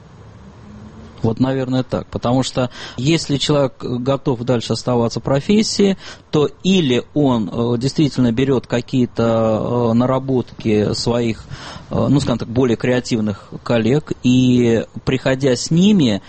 Вот, наверное, так. Потому что если человек готов дальше оставаться в профессии, то или он действительно берет какие-то наработки своих, ну, скажем так, более креативных коллег, и, приходя с ними,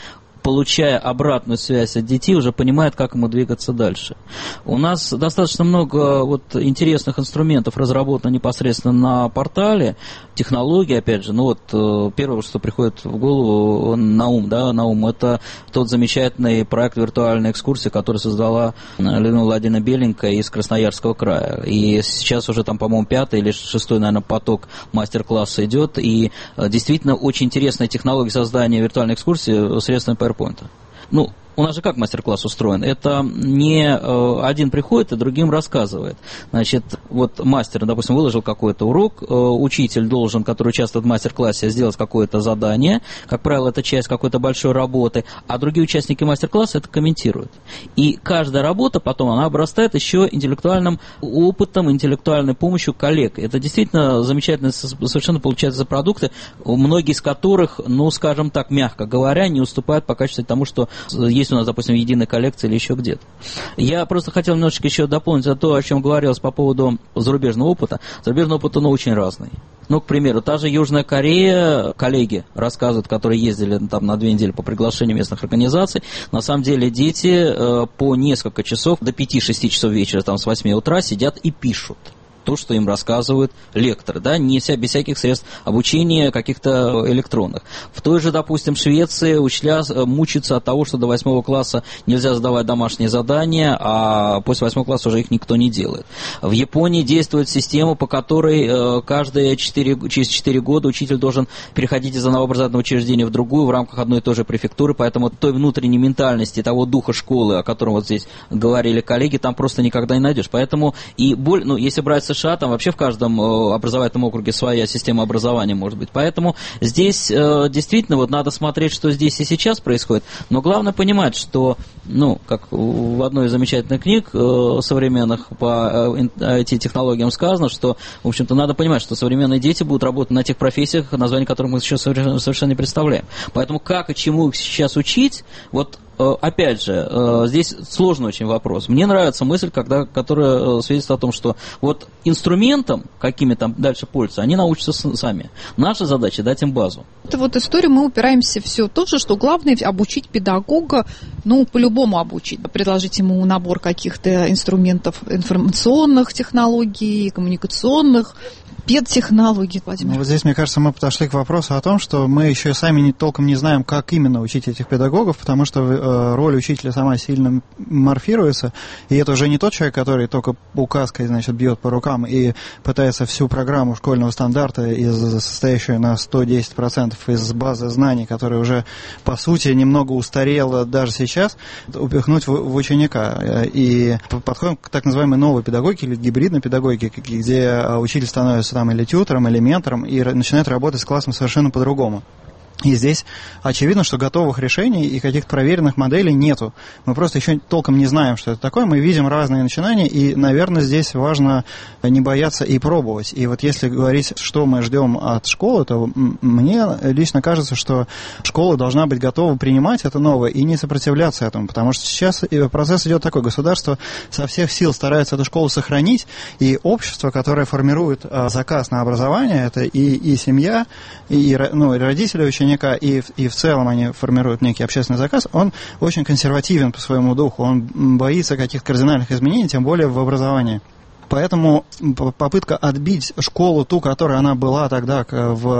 получая обратную связь от детей, уже понимает, как ему двигаться дальше. У нас достаточно много вот интересных инструментов разработано непосредственно на портале, технологии, опять же, ну вот первое, что приходит в голову на ум, да, на ум, это тот замечательный проект «Виртуальная экскурсия», который создала Людмила Владимировна Беленькая из Красноярского края. И сейчас уже там, по-моему, пятый или шестой, наверное, поток мастер-класса идет, и действительно очень интересная технология создания виртуальной экскурсии средствами PowerPoint. Ну, у нас же как мастер-класс устроен? Это не э, один приходит и другим рассказывает. Значит, вот мастер, допустим, выложил какой-то урок, э, учитель должен, который участвует в мастер-классе, сделать какое-то задание. Как правило, это часть какой-то большой работы, а другие участники мастер-класса это комментируют. И каждая работа потом, она обрастает еще интеллектуальным опытом, интеллектуальной помощью коллег. Это действительно замечательно совершенно получаются продукты, многие из которых, ну, скажем так, мягко говоря, не уступают по качеству тому, что есть у нас, допустим, в единой коллекции или еще где-то. Я просто хотел немножечко еще дополнить то, о чем говорилось по поводу зарубежного опыта. Зарубежный опыт, он очень разный. Ну, к примеру, та же Южная Корея, коллеги рассказывают, которые ездили там на две недели по приглашению местных организаций, на самом деле дети э, по несколько часов, до пяти-шести часов вечера, там с восьми утра сидят и пишут то, что им рассказывают лекторы, да, не вся, без всяких средств обучения каких-то электронных. В той же, допустим, Швеции учителя мучаются от того, что до восьмого класса нельзя задавать домашние задания, а после восьмого класса уже их никто не делает. В Японии действует система, по которой каждые четыре, через четыре года учитель должен переходить из одного образовательного учреждения в другую в рамках одной и той же префектуры, поэтому той внутренней ментальности, того духа школы, о котором вот здесь говорили коллеги, там просто никогда не найдешь. Поэтому и боль, ну, если брать США, там вообще в каждом образовательном округе своя система образования может быть. Поэтому здесь э, действительно вот надо смотреть, что здесь и сейчас происходит. Но главное понимать, что, ну, как в одной из замечательных книг э, современных по э, ай ти-технологиям сказано, что, в общем-то, надо понимать, что современные дети будут работать на тех профессиях, названия которых мы сейчас совершенно, совершенно не представляем. Поэтому как и чему их сейчас учить, вот опять же, здесь сложный очень вопрос. Мне нравится мысль, когда, которая свидетельствует о том, что вот инструментом, какими там дальше пользуются, они научатся сами. Наша задача дать им базу. Это вот история, мы упираемся все то же, что главное обучить педагога, ну, по-любому обучить. Предложить ему набор каких-то инструментов информационных технологий, коммуникационных, педтехнологий, Владимир. Ну, вот здесь, мне кажется, мы подошли к вопросу о том, что мы еще сами не, толком не знаем, как именно учить этих педагогов, потому что э, роль учителя сама сильно морфируется, и это уже не тот человек, который только указкой, значит, бьет по рукам и пытается всю программу школьного стандарта, из, состоящую на сто десять процентов из базы знаний, которая уже, по сути, немного устарела даже сейчас, упихнуть в, в ученика. И подходим к так называемой новой педагогике или гибридной педагогике, где учитель становится там или тьютором, или ментором, и начинает работать с классом совершенно по-другому. И здесь очевидно, что готовых решений и каких-то проверенных моделей нету. Мы просто еще толком не знаем, что это такое. Мы видим разные начинания, и, наверное, здесь важно не бояться и пробовать. И вот если говорить, что мы ждем от школы, то мне лично кажется, что школа должна быть готова принимать это новое и не сопротивляться этому. Потому что сейчас процесс идет такой. Государство со всех сил старается эту школу сохранить, и общество, которое формирует заказ на образование, это и, и семья, и, ну, и родители ученика, И, и в целом они формируют некий общественный заказ, он очень консервативен по своему духу, он боится каких-то кардинальных изменений, тем более в образовании. Поэтому попытка отбить школу, ту, которая она была тогда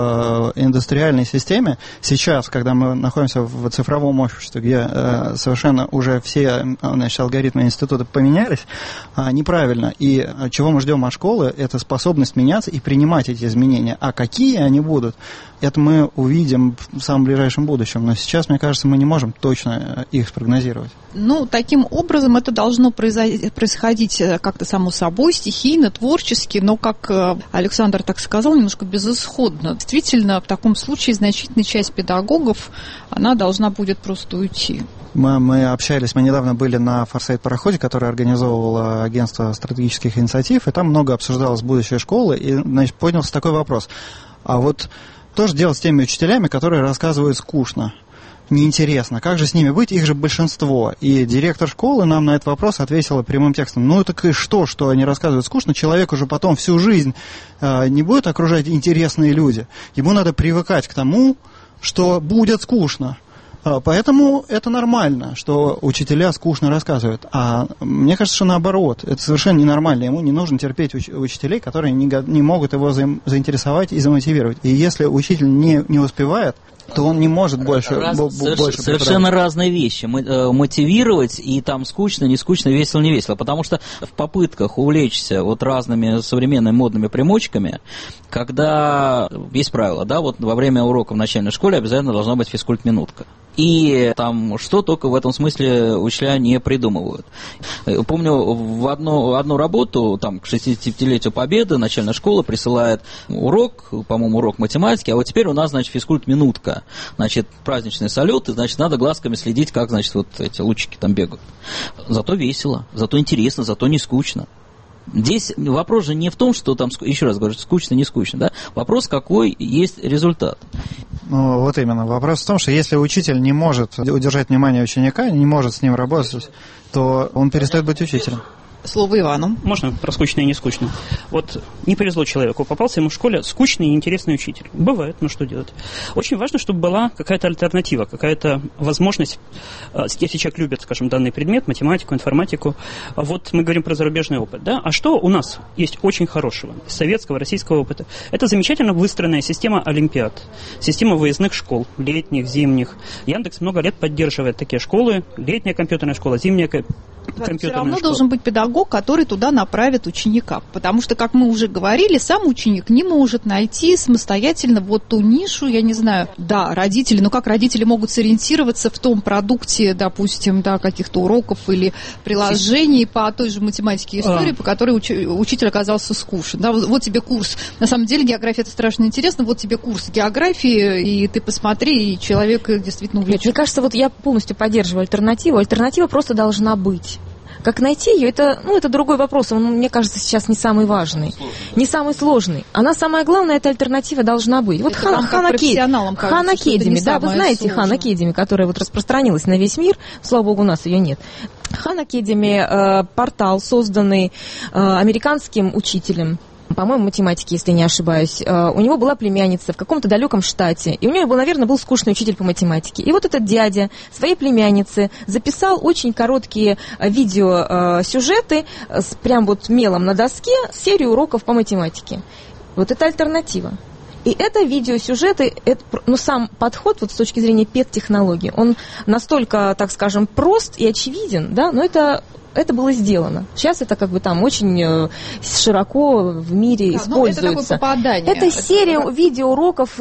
в индустриальной системе, сейчас, когда мы находимся в цифровом обществе, где э, совершенно уже все, значит, алгоритмы института поменялись, э, неправильно. И чего мы ждем от школы, это способность меняться и принимать эти изменения. А какие они будут, это мы увидим в самом ближайшем будущем. Но сейчас, мне кажется, мы не можем точно их спрогнозировать. Ну, таким образом это должно происходить как-то само собой, стихийно, творчески, но, как Александр так сказал, немножко безысходно. Действительно, в таком случае значительная часть педагогов, она должна будет просто уйти. Мы, мы общались, мы недавно были на Форсайт-пароходе, который организовывало агентство стратегических инициатив, и там много обсуждалось будущее школы, и, значит, поднялся такой вопрос. А вот что же делать с теми учителями, которые рассказывают скучно? Неинтересно. Как же с ними быть? Их же большинство. И директор школы нам на этот вопрос ответила прямым текстом. Ну, так и что, что они рассказывают скучно? Человек уже потом всю жизнь э, не будет окружать интересные люди. Ему надо привыкать к тому, что будет скучно. Поэтому это нормально, что учителя скучно рассказывают. А мне кажется, что наоборот, это совершенно ненормально. Ему не нужно терпеть уч- учителей, которые не, не могут его за- заинтересовать и замотивировать. И если учитель не, не успевает, то он не может больше, Раз, бо- соверш, больше совершенно разные вещи. Мотивировать и там скучно, не скучно, весело, не весело. Потому что в попытках увлечься вот разными современными модными примочками, когда есть правило, да, вот во время урока в начальной школе обязательно должна быть физкульт-минутка. И там что только в этом смысле учителя не придумывают. Помню, в одну, одну работу, там, к шестидесятипятилетию Победы, начальная школа присылает урок, по-моему, урок математики, а вот теперь у нас, значит, физкульт-минутка. Значит, праздничный салют, и, значит, надо глазками следить, как, значит, вот эти лучики там бегают. Зато весело, зато интересно, зато не скучно. Здесь вопрос же не в том, что там, еще раз говорю, скучно, не скучно, да? Вопрос, какой есть результат. Ну, вот именно. Вопрос в том, что если учитель не может удержать внимание ученика, не может с ним работать, то он перестает быть учителем. Слово Ивану. Можно про скучно и не скучно? Вот не повезло человеку, попался ему в школе скучный и неинтересный учитель. Бывает, ну что делать? Очень важно, чтобы была какая-то альтернатива, какая-то возможность, если человек любит, скажем, данный предмет, математику, информатику. Вот мы говорим про зарубежный опыт, да? А что у нас есть очень хорошего, советского, российского опыта? Это замечательно выстроенная система олимпиад, система выездных школ, летних, зимних. Яндекс много лет поддерживает такие школы, летняя компьютерная школа, зимняя компьютерная Все равно школа. должен быть педагог, который туда направит ученика. Потому что, как мы уже говорили, сам ученик не может найти самостоятельно вот ту нишу, я не знаю, да, родители, но как родители могут сориентироваться в том продукте, допустим, да, каких-то уроков или приложений по той же математике и истории, а. по которой уч- учитель оказался скучен. Да, вот, вот тебе курс. На самом деле география — это страшно интересно. Вот тебе курс географии, и ты посмотри, и человек действительно увлечен. Мне кажется, вот я полностью поддерживаю альтернативу. Альтернатива просто должна быть. Как найти ее, это, ну, это другой вопрос, он, мне кажется, сейчас не самый важный, не самый сложный. Она самая главная, эта альтернатива должна быть. Вот Хан Академи, да, вы знаете Хан Академи, которая вот распространилась на весь мир, слава богу, у нас ее нет. Хан Академи, э, портал, созданный э, американским учителем, по-моему, математики, если не ошибаюсь. У него была племянница в каком-то далеком штате, и у него, наверное, был скучный учитель по математике. И вот этот дядя своей племяннице записал очень короткие видеосюжеты с прям вот мелом на доске, серию уроков по математике. Вот это альтернатива. И это видеосюжеты, это, ну, сам подход вот с точки зрения педтехнологии, он настолько, так скажем, прост и очевиден, да, но это... Это было сделано. Сейчас это как бы там очень широко в мире да, используется. Это, попадание. это серия это... видеоуроков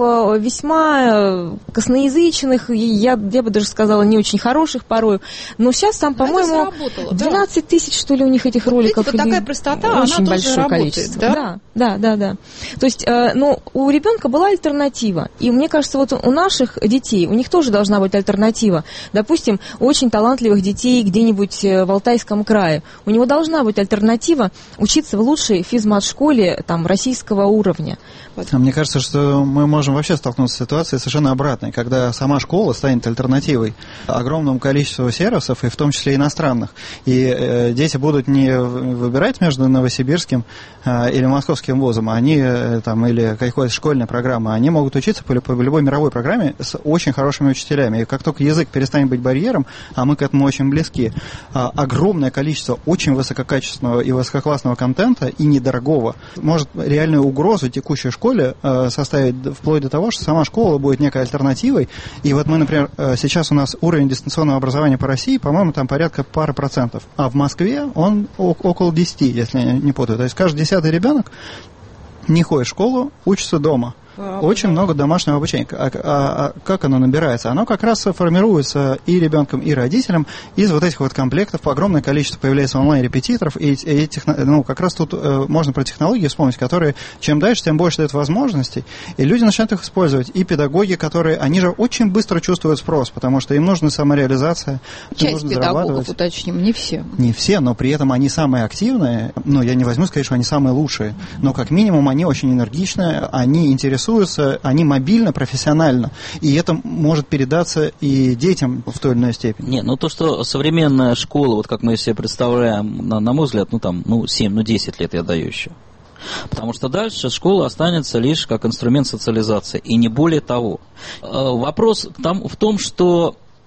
весьма косноязычных, я, я бы даже сказала, не очень хороших порой. Но сейчас там, по-моему, двенадцать тысяч, что ли, у них этих вот роликов. Видите, вот такая простота, очень она большое тоже количество. Работает, да? да, да, да, да. То есть, ну, у ребенка была альтернатива. И мне кажется, вот у наших детей, у них тоже должна быть альтернатива. Допустим, у очень талантливых детей где-нибудь в Алтайском крае. У него должна быть альтернатива учиться в лучшей физмат-школе там, российского уровня. Мне кажется, что мы можем вообще столкнуться с ситуацией совершенно обратной, когда сама школа станет альтернативой огромному количеству сервисов, и в том числе иностранных. И э, дети будут не выбирать между новосибирским э, или московским вузом, они, э, там, или какой-то школьной программой, они могут учиться по, по любой мировой программе с очень хорошими учителями. И как только язык перестанет быть барьером, а мы к этому очень близки, э, огромное количество очень высококачественного и высококлассного контента и недорогого может реальную угрозу текущей школе составить вплоть до того, что сама школа будет некой альтернативой. И вот мы, например, сейчас у нас уровень дистанционного образования по России, по-моему, там порядка пары процентов. А в Москве он около десяти, если я не путаю. То есть каждый десятый ребенок не ходит в школу, учится дома. Очень много домашнего обучения. А, а, а как оно набирается? Оно как раз формируется и ребенком, и родителям из вот этих вот комплектов. Огромное количество появляется онлайн-репетиторов. И, и техно, ну, как раз тут э, можно про технологии вспомнить, которые чем дальше, тем больше дают возможностей. И люди начинают их использовать. И педагоги, которые, они же очень быстро чувствуют спрос, потому что им нужна самореализация. Часть педагогов, уточним, не все. Не все, но при этом они самые активные. Ну, я не возьму сказать, что они самые лучшие. Но как минимум они очень энергичные, они интересуются, они мобильно, профессионально, и это может передаться и детям в той или иной степени. Не, ну то, что современная школа, вот как мы себе представляем, на, на мой взгляд, ну там, ну семь, ну десять лет я даю еще. Потому что дальше школа останется лишь как инструмент социализации, и не более того. Вопрос там в том, что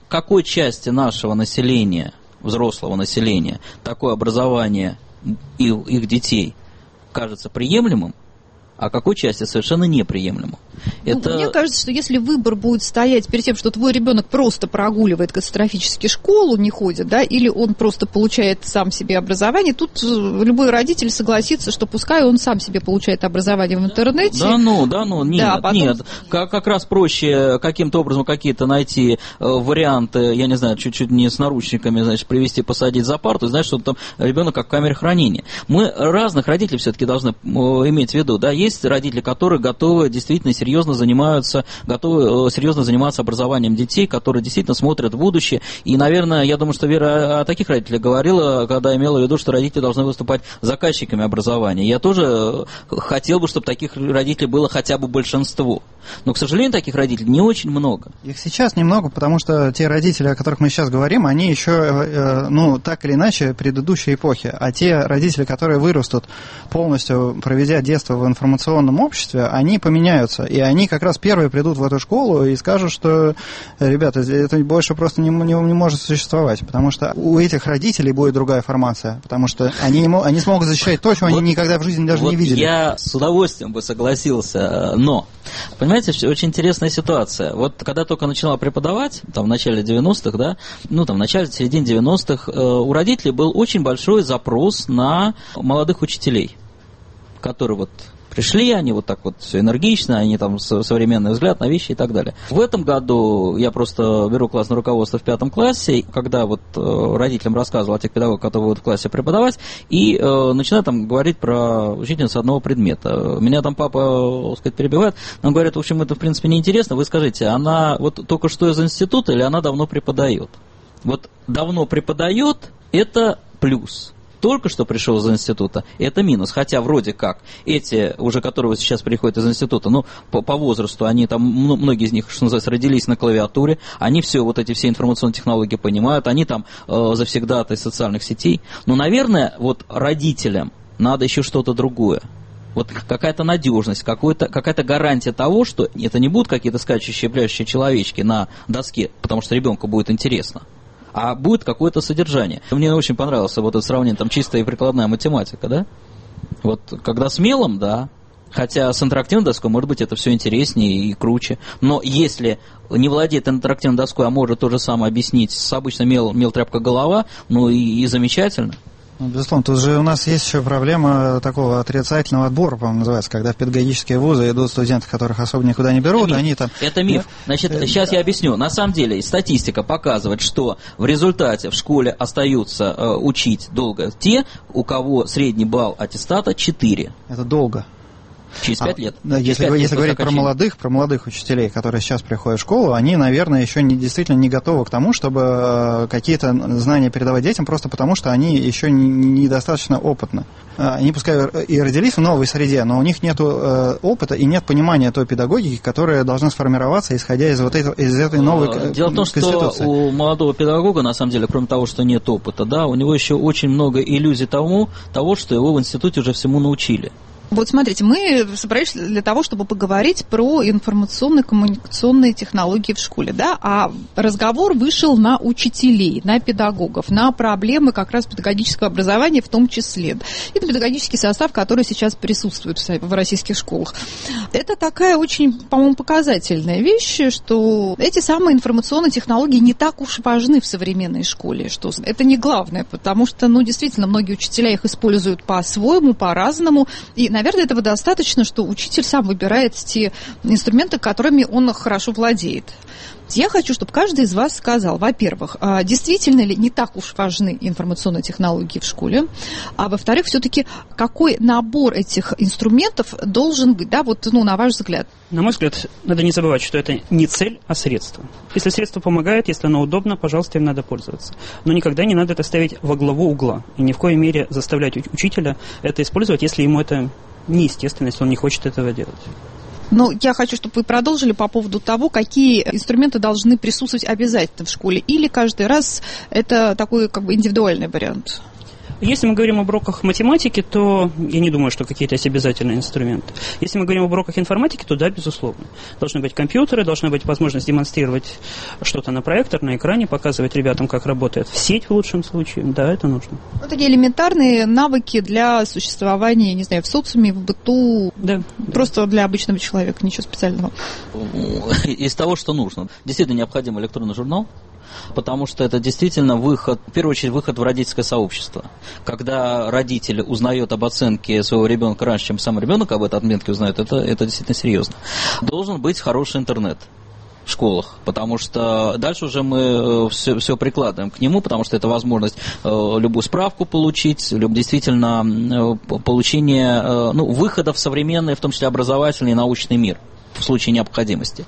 какой части нашего населения, взрослого населения, такое образование и их детей кажется приемлемым, а какой части совершенно неприемлемо. Ну, Это... Мне кажется, что если выбор будет стоять перед тем, что твой ребенок просто прогуливает катастрофически школу, не ходит, да, или он просто получает сам себе образование, тут любой родитель согласится, что пускай он сам себе получает образование в интернете. Да ну, да ну, нет, да, потом... нет. Как, как раз проще каким-то образом какие-то найти э, варианты, я не знаю, чуть-чуть не с наручниками, значит, привести, посадить за парту, и знаешь, что там ребенок как в камере хранения. Мы разных родителей все-таки должны э, иметь в виду, да, есть родители, которые готовы действительно серьезно серьезно занимаются, готовы серьезно заниматься образованием детей, которые действительно смотрят в будущее. И, наверное, я думаю, что Вера о таких родителях говорила, когда имела в виду, что родители должны выступать заказчиками образования. Я тоже хотел бы, чтобы таких родителей было хотя бы большинство. Но, к сожалению, таких родителей не очень много. Их сейчас немного, потому что те родители, о которых мы сейчас говорим, они еще, ну, так или иначе, предыдущей эпохи. А те родители, которые вырастут полностью, проведя детство в информационном обществе, они поменяются. И они как раз первые придут в эту школу и скажут, что, ребята, это больше просто не, не, не может существовать, потому что у этих родителей будет другая формация, потому что они не, они смогут защищать то, чего вот, они никогда в жизни даже вот не видели. Я с удовольствием бы согласился, но, понимаете, очень интересная ситуация. Вот когда только начала преподавать, там, в начале девяностых, да, ну, там, в начале, в середине девяностых, у родителей был очень большой запрос на молодых учителей, которые вот пришли, они вот так вот все энергично, они там современный взгляд на вещи и так далее. В этом году я просто беру классное руководство в пятом классе, когда вот родителям рассказывал о тех педагогах, которые будут в классе преподавать, и э, начинаю там говорить про учительницу одного предмета. Меня там папа, так сказать, перебивает, но говорит, в общем, это в принципе неинтересно. Вы скажите, она вот только что из института или она давно преподает? Вот давно преподает – это плюс. Только что пришел из института, это минус. Хотя вроде как эти, уже которые сейчас приходят из института, ну, по, по возрасту, они там, многие из них, что называется, родились на клавиатуре, они все, вот эти все информационные технологии понимают, они там э, завсегдаты социальных сетей. Но, наверное, вот родителям надо еще что-то другое. Вот какая-то надежность, какая-то гарантия того, что это не будут какие-то скачущие, пляшущие человечки на доске, потому что ребенку будет интересно, а будет какое-то содержание. Мне очень понравилось вот это сравнение, там чистая и прикладная математика, да? Вот когда с мелом, да, хотя с интерактивной доской, может быть, это все интереснее и круче, но если не владеет интерактивной доской, а может то же самое объяснить с обычным мел, мел тряпка голова, ну и, и замечательно. Безусловно, тут же у нас есть еще проблема такого отрицательного отбора, по-моему, называется, когда в педагогические вузы идут студенты, которых особо никуда не берут, это они там... Это миф. Значит, сейчас я объясню. На самом деле статистика показывает, что в результате в школе остаются э, учить долго те, у кого средний балл аттестата четыре. Это долго. Через пять лет. А, если лет если говорить про молодых, про молодых учителей, которые сейчас приходят в школу, они, наверное, еще не, действительно не готовы к тому, чтобы какие-то знания передавать детям, просто потому что они еще недостаточно не опытны. Они, пускай и родились в новой среде, но у них нет э, опыта и нет понимания той педагогики, которая должна сформироваться, исходя из вот этого, из этой новой Дело в том, что у молодого педагога, на самом деле, кроме того, что нет опыта, да, у него еще очень много иллюзий тому, того, что его в институте уже всему научили. Вот смотрите, мы собрались для того, чтобы поговорить про информационные коммуникационные технологии в школе, да, а разговор вышел на учителей, на педагогов, на проблемы как раз педагогического образования в том числе, и на педагогический состав, который сейчас присутствует в российских школах. Это такая очень, по-моему, показательная вещь, что эти самые информационные технологии не так уж важны в современной школе, что это не главное, потому что, ну, действительно, многие учителя их используют по-своему, по-разному, и, наверное, этого достаточно, что учитель сам выбирает те инструменты, которыми он хорошо владеет. Я хочу, чтобы каждый из вас сказал, во-первых, действительно ли не так уж важны информационные технологии в школе, а во-вторых, все-таки какой набор этих инструментов должен быть, да, вот, ну, на ваш взгляд? На мой взгляд, надо не забывать, что это не цель, а средство. Если средство помогает, если оно удобно, пожалуйста, им надо пользоваться. Но никогда не надо это ставить во главу угла. И ни в коей мере заставлять учителя это использовать, если ему это неестественно, если он не хочет этого делать. Но я хочу, чтобы вы продолжили по поводу того, какие инструменты должны присутствовать обязательно в школе, или каждый раз это такой как бы индивидуальный вариант. Если мы говорим об уроках математики, то я не думаю, что какие-то есть обязательные инструменты. Если мы говорим об уроках информатики, то да, безусловно. Должны быть компьютеры, должна быть возможность демонстрировать что-то на проектор, на экране, показывать ребятам, как работает в сеть в лучшем случае. Да, это нужно. Ну, такие элементарные навыки для существования, не знаю, в социуме, в быту, да. Просто для обычного человека, ничего специального. Из того, что нужно. Действительно необходим электронный журнал, потому что это действительно выход, в первую очередь, выход в родительское сообщество. Когда родитель узнает об оценке своего ребенка раньше, чем сам ребенок об этой отметке узнает, это, это действительно серьезно. Должен быть хороший интернет в школах, потому что дальше уже мы все, все прикладываем к нему, потому что это возможность любую справку получить, действительно получение, ну, выхода в современный, в том числе образовательный и научный мир в случае необходимости.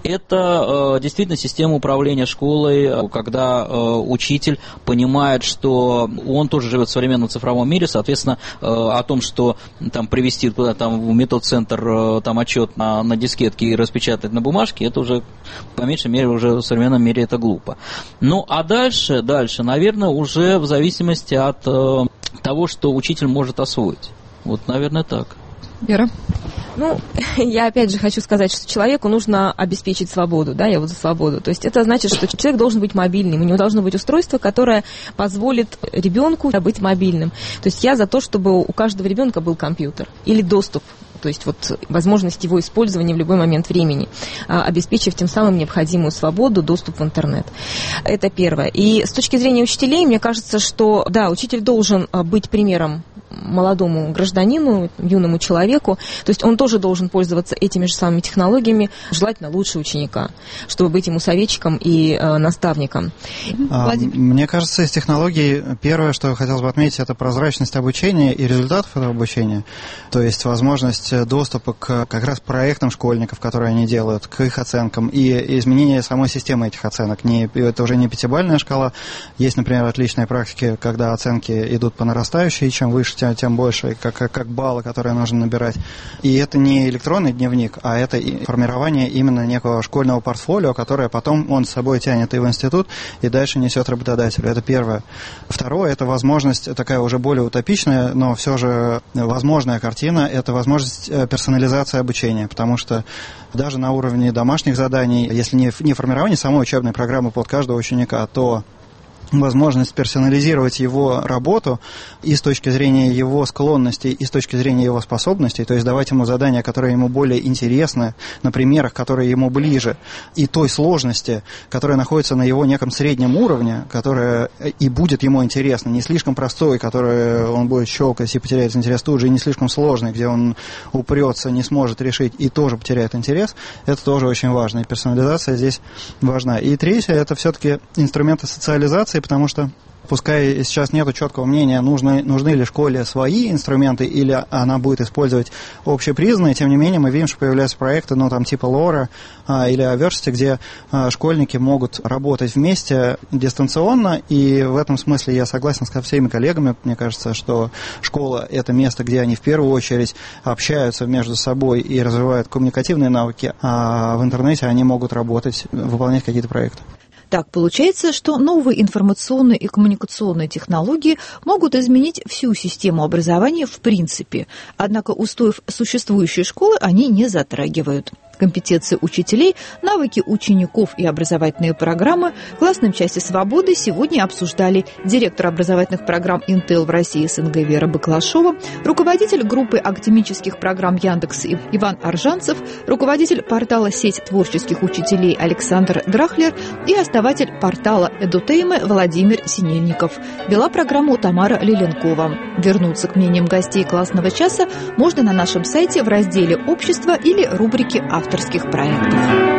Это э, действительно система управления школой, когда э, учитель понимает, что он тоже живет в современном цифровом мире, соответственно, э, о том, что там привести куда-то там в метод-центр э, там отчет на, на дискетке и распечатать на бумажке, это уже, по меньшей мере, уже в современном мире это глупо. Ну, а дальше, дальше, наверное, уже в зависимости от э, того, что учитель может освоить. Вот, наверное, так. Вера? Ну, я опять же хочу сказать, что человеку нужно обеспечить свободу, да, я вот за свободу. То есть это значит, что человек должен быть мобильным, у него должно быть устройство, которое позволит ребенку быть мобильным. То есть я за то, чтобы у каждого ребенка был компьютер или доступ, то есть вот возможность его использования в любой момент времени, обеспечив тем самым необходимую свободу, доступ в интернет. Это первое. И с точки зрения учителей, мне кажется, что, да, учитель должен быть примером молодому гражданину, юному человеку, то есть он тоже должен пользоваться этими же самыми технологиями, желательно лучше ученика, чтобы быть ему советчиком и э, наставником. А, мне кажется, из технологий первое, что хотелось бы отметить, это прозрачность обучения и результатов этого обучения, то есть возможность доступа к как раз проектам школьников, которые они делают, к их оценкам, и изменение самой системы этих оценок. Не, это уже не пятибалльная шкала, есть, например, отличные практики, когда оценки идут по нарастающей, чем выше, тем, тем больше, как, как баллы, которые нужно набирать. И это не электронный дневник, а это формирование именно некого школьного портфолио, которое потом он с собой тянет и в институт, и дальше несет работодателю. Это первое. Второе, это возможность, такая уже более утопичная, но все же возможная картина, это возможность персонализации обучения, потому что даже на уровне домашних заданий, если не, не формирование самой учебной программы под каждого ученика, то возможность персонализировать его работу и с точки зрения его склонностей, и с точки зрения его способностей, то есть давать ему задания, которые ему более интересны, на примерах, которые ему ближе, и той сложности, которая находится на его неком среднем уровне, которая и будет ему интересна, не слишком простой, который он будет щелкать и потеряет интерес тут же, и не слишком сложный, где он упрется, не сможет решить и тоже потеряет интерес, это тоже очень важно, и персонализация здесь важна. И третье, это все-таки инструменты социализации, потому что пускай сейчас нет четкого мнения, нужны, нужны ли школе свои инструменты или она будет использовать общепризнанные, тем не менее мы видим, что появляются проекты, ну там типа Лора а, или Аверсити, где а, школьники могут работать вместе дистанционно, и в этом смысле я согласен со всеми коллегами, мне кажется, что школа – это место, где они в первую очередь общаются между собой и развивают коммуникативные навыки, а в интернете они могут работать, выполнять какие-то проекты. Так получается, что новые информационные и коммуникационные технологии могут изменить всю систему образования в принципе, однако устоев существующей школы они не затрагивают. Компетенции учителей, навыки учеников и образовательные программы в классном часе «Свободы» сегодня обсуждали директор образовательных программ Intel в России СНГ Вера Баклашова, руководитель группы академических программ Яндекс Иван Аржанцев, руководитель портала «Сеть творческих учителей» Александр Драхлер и основатель портала «Эдутеймы» Владимир Синельников. Вела программу Тамара Лиленкова. Вернуться к мнениям гостей классного часа можно на нашем сайте в разделе «Общество» или рубрике «Автор». авторских проектов.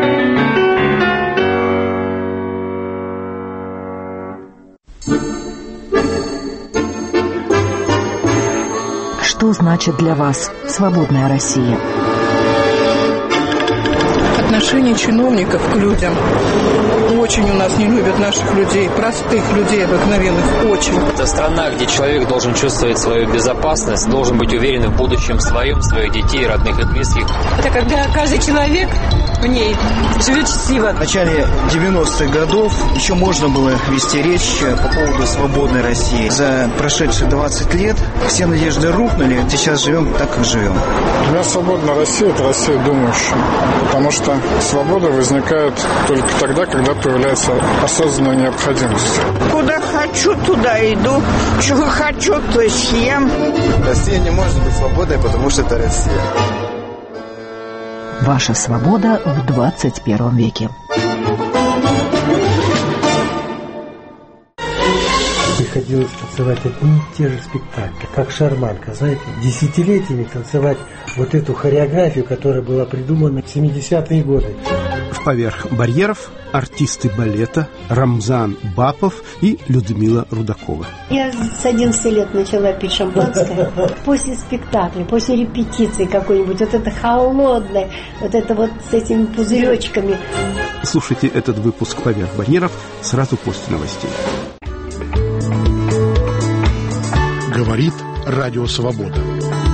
Что значит для вас свободная Россия? Отношение чиновников к людям. Очень у нас не любят наших людей, простых людей обыкновенных, очень. Это страна, где человек должен чувствовать свою безопасность, должен быть уверен в будущем своем, своих детей, родных и близких. Это когда каждый человек в ней живет счастливо. В начале девяностых годов еще можно было вести речь по поводу свободной России. За прошедшие двадцать лет все надежды рухнули. Сейчас живем так, как живем. Для меня свободная Россия – это Россия думающая. Потому что свобода возникает только тогда, когда появляется осознанная необходимость. Куда хочу, туда иду. Чего хочу, то съем. Россия не может быть свободной, потому что это Россия. Ваша свобода в двадцать первом веке. Приходилось танцевать одни и те же спектакли, как шарманка, знаете, десятилетиями танцевать вот эту хореографию, которая была придумана в семидесятые годы. Поверх барьеров артисты балета Рамзан Бапов и Людмила Рудакова. Я с одиннадцати лет начала петь шампанское. После спектакля, после репетиции какой-нибудь, вот это холодное, вот это вот с этими пузыречками. Слушайте этот выпуск «Поверх барьеров» сразу после новостей. Говорит Радио Свобода.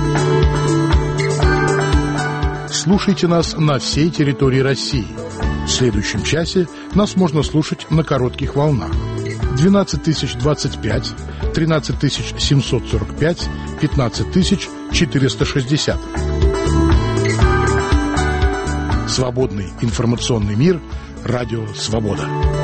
Слушайте нас на всей территории России. В следующем часе нас можно слушать на коротких волнах. двенадцать тысяч двадцать пять, тринадцать тысяч семьсот сорок пять, пятнадцать тысяч четыреста шестьдесят. Свободный информационный мир. Радио Свобода.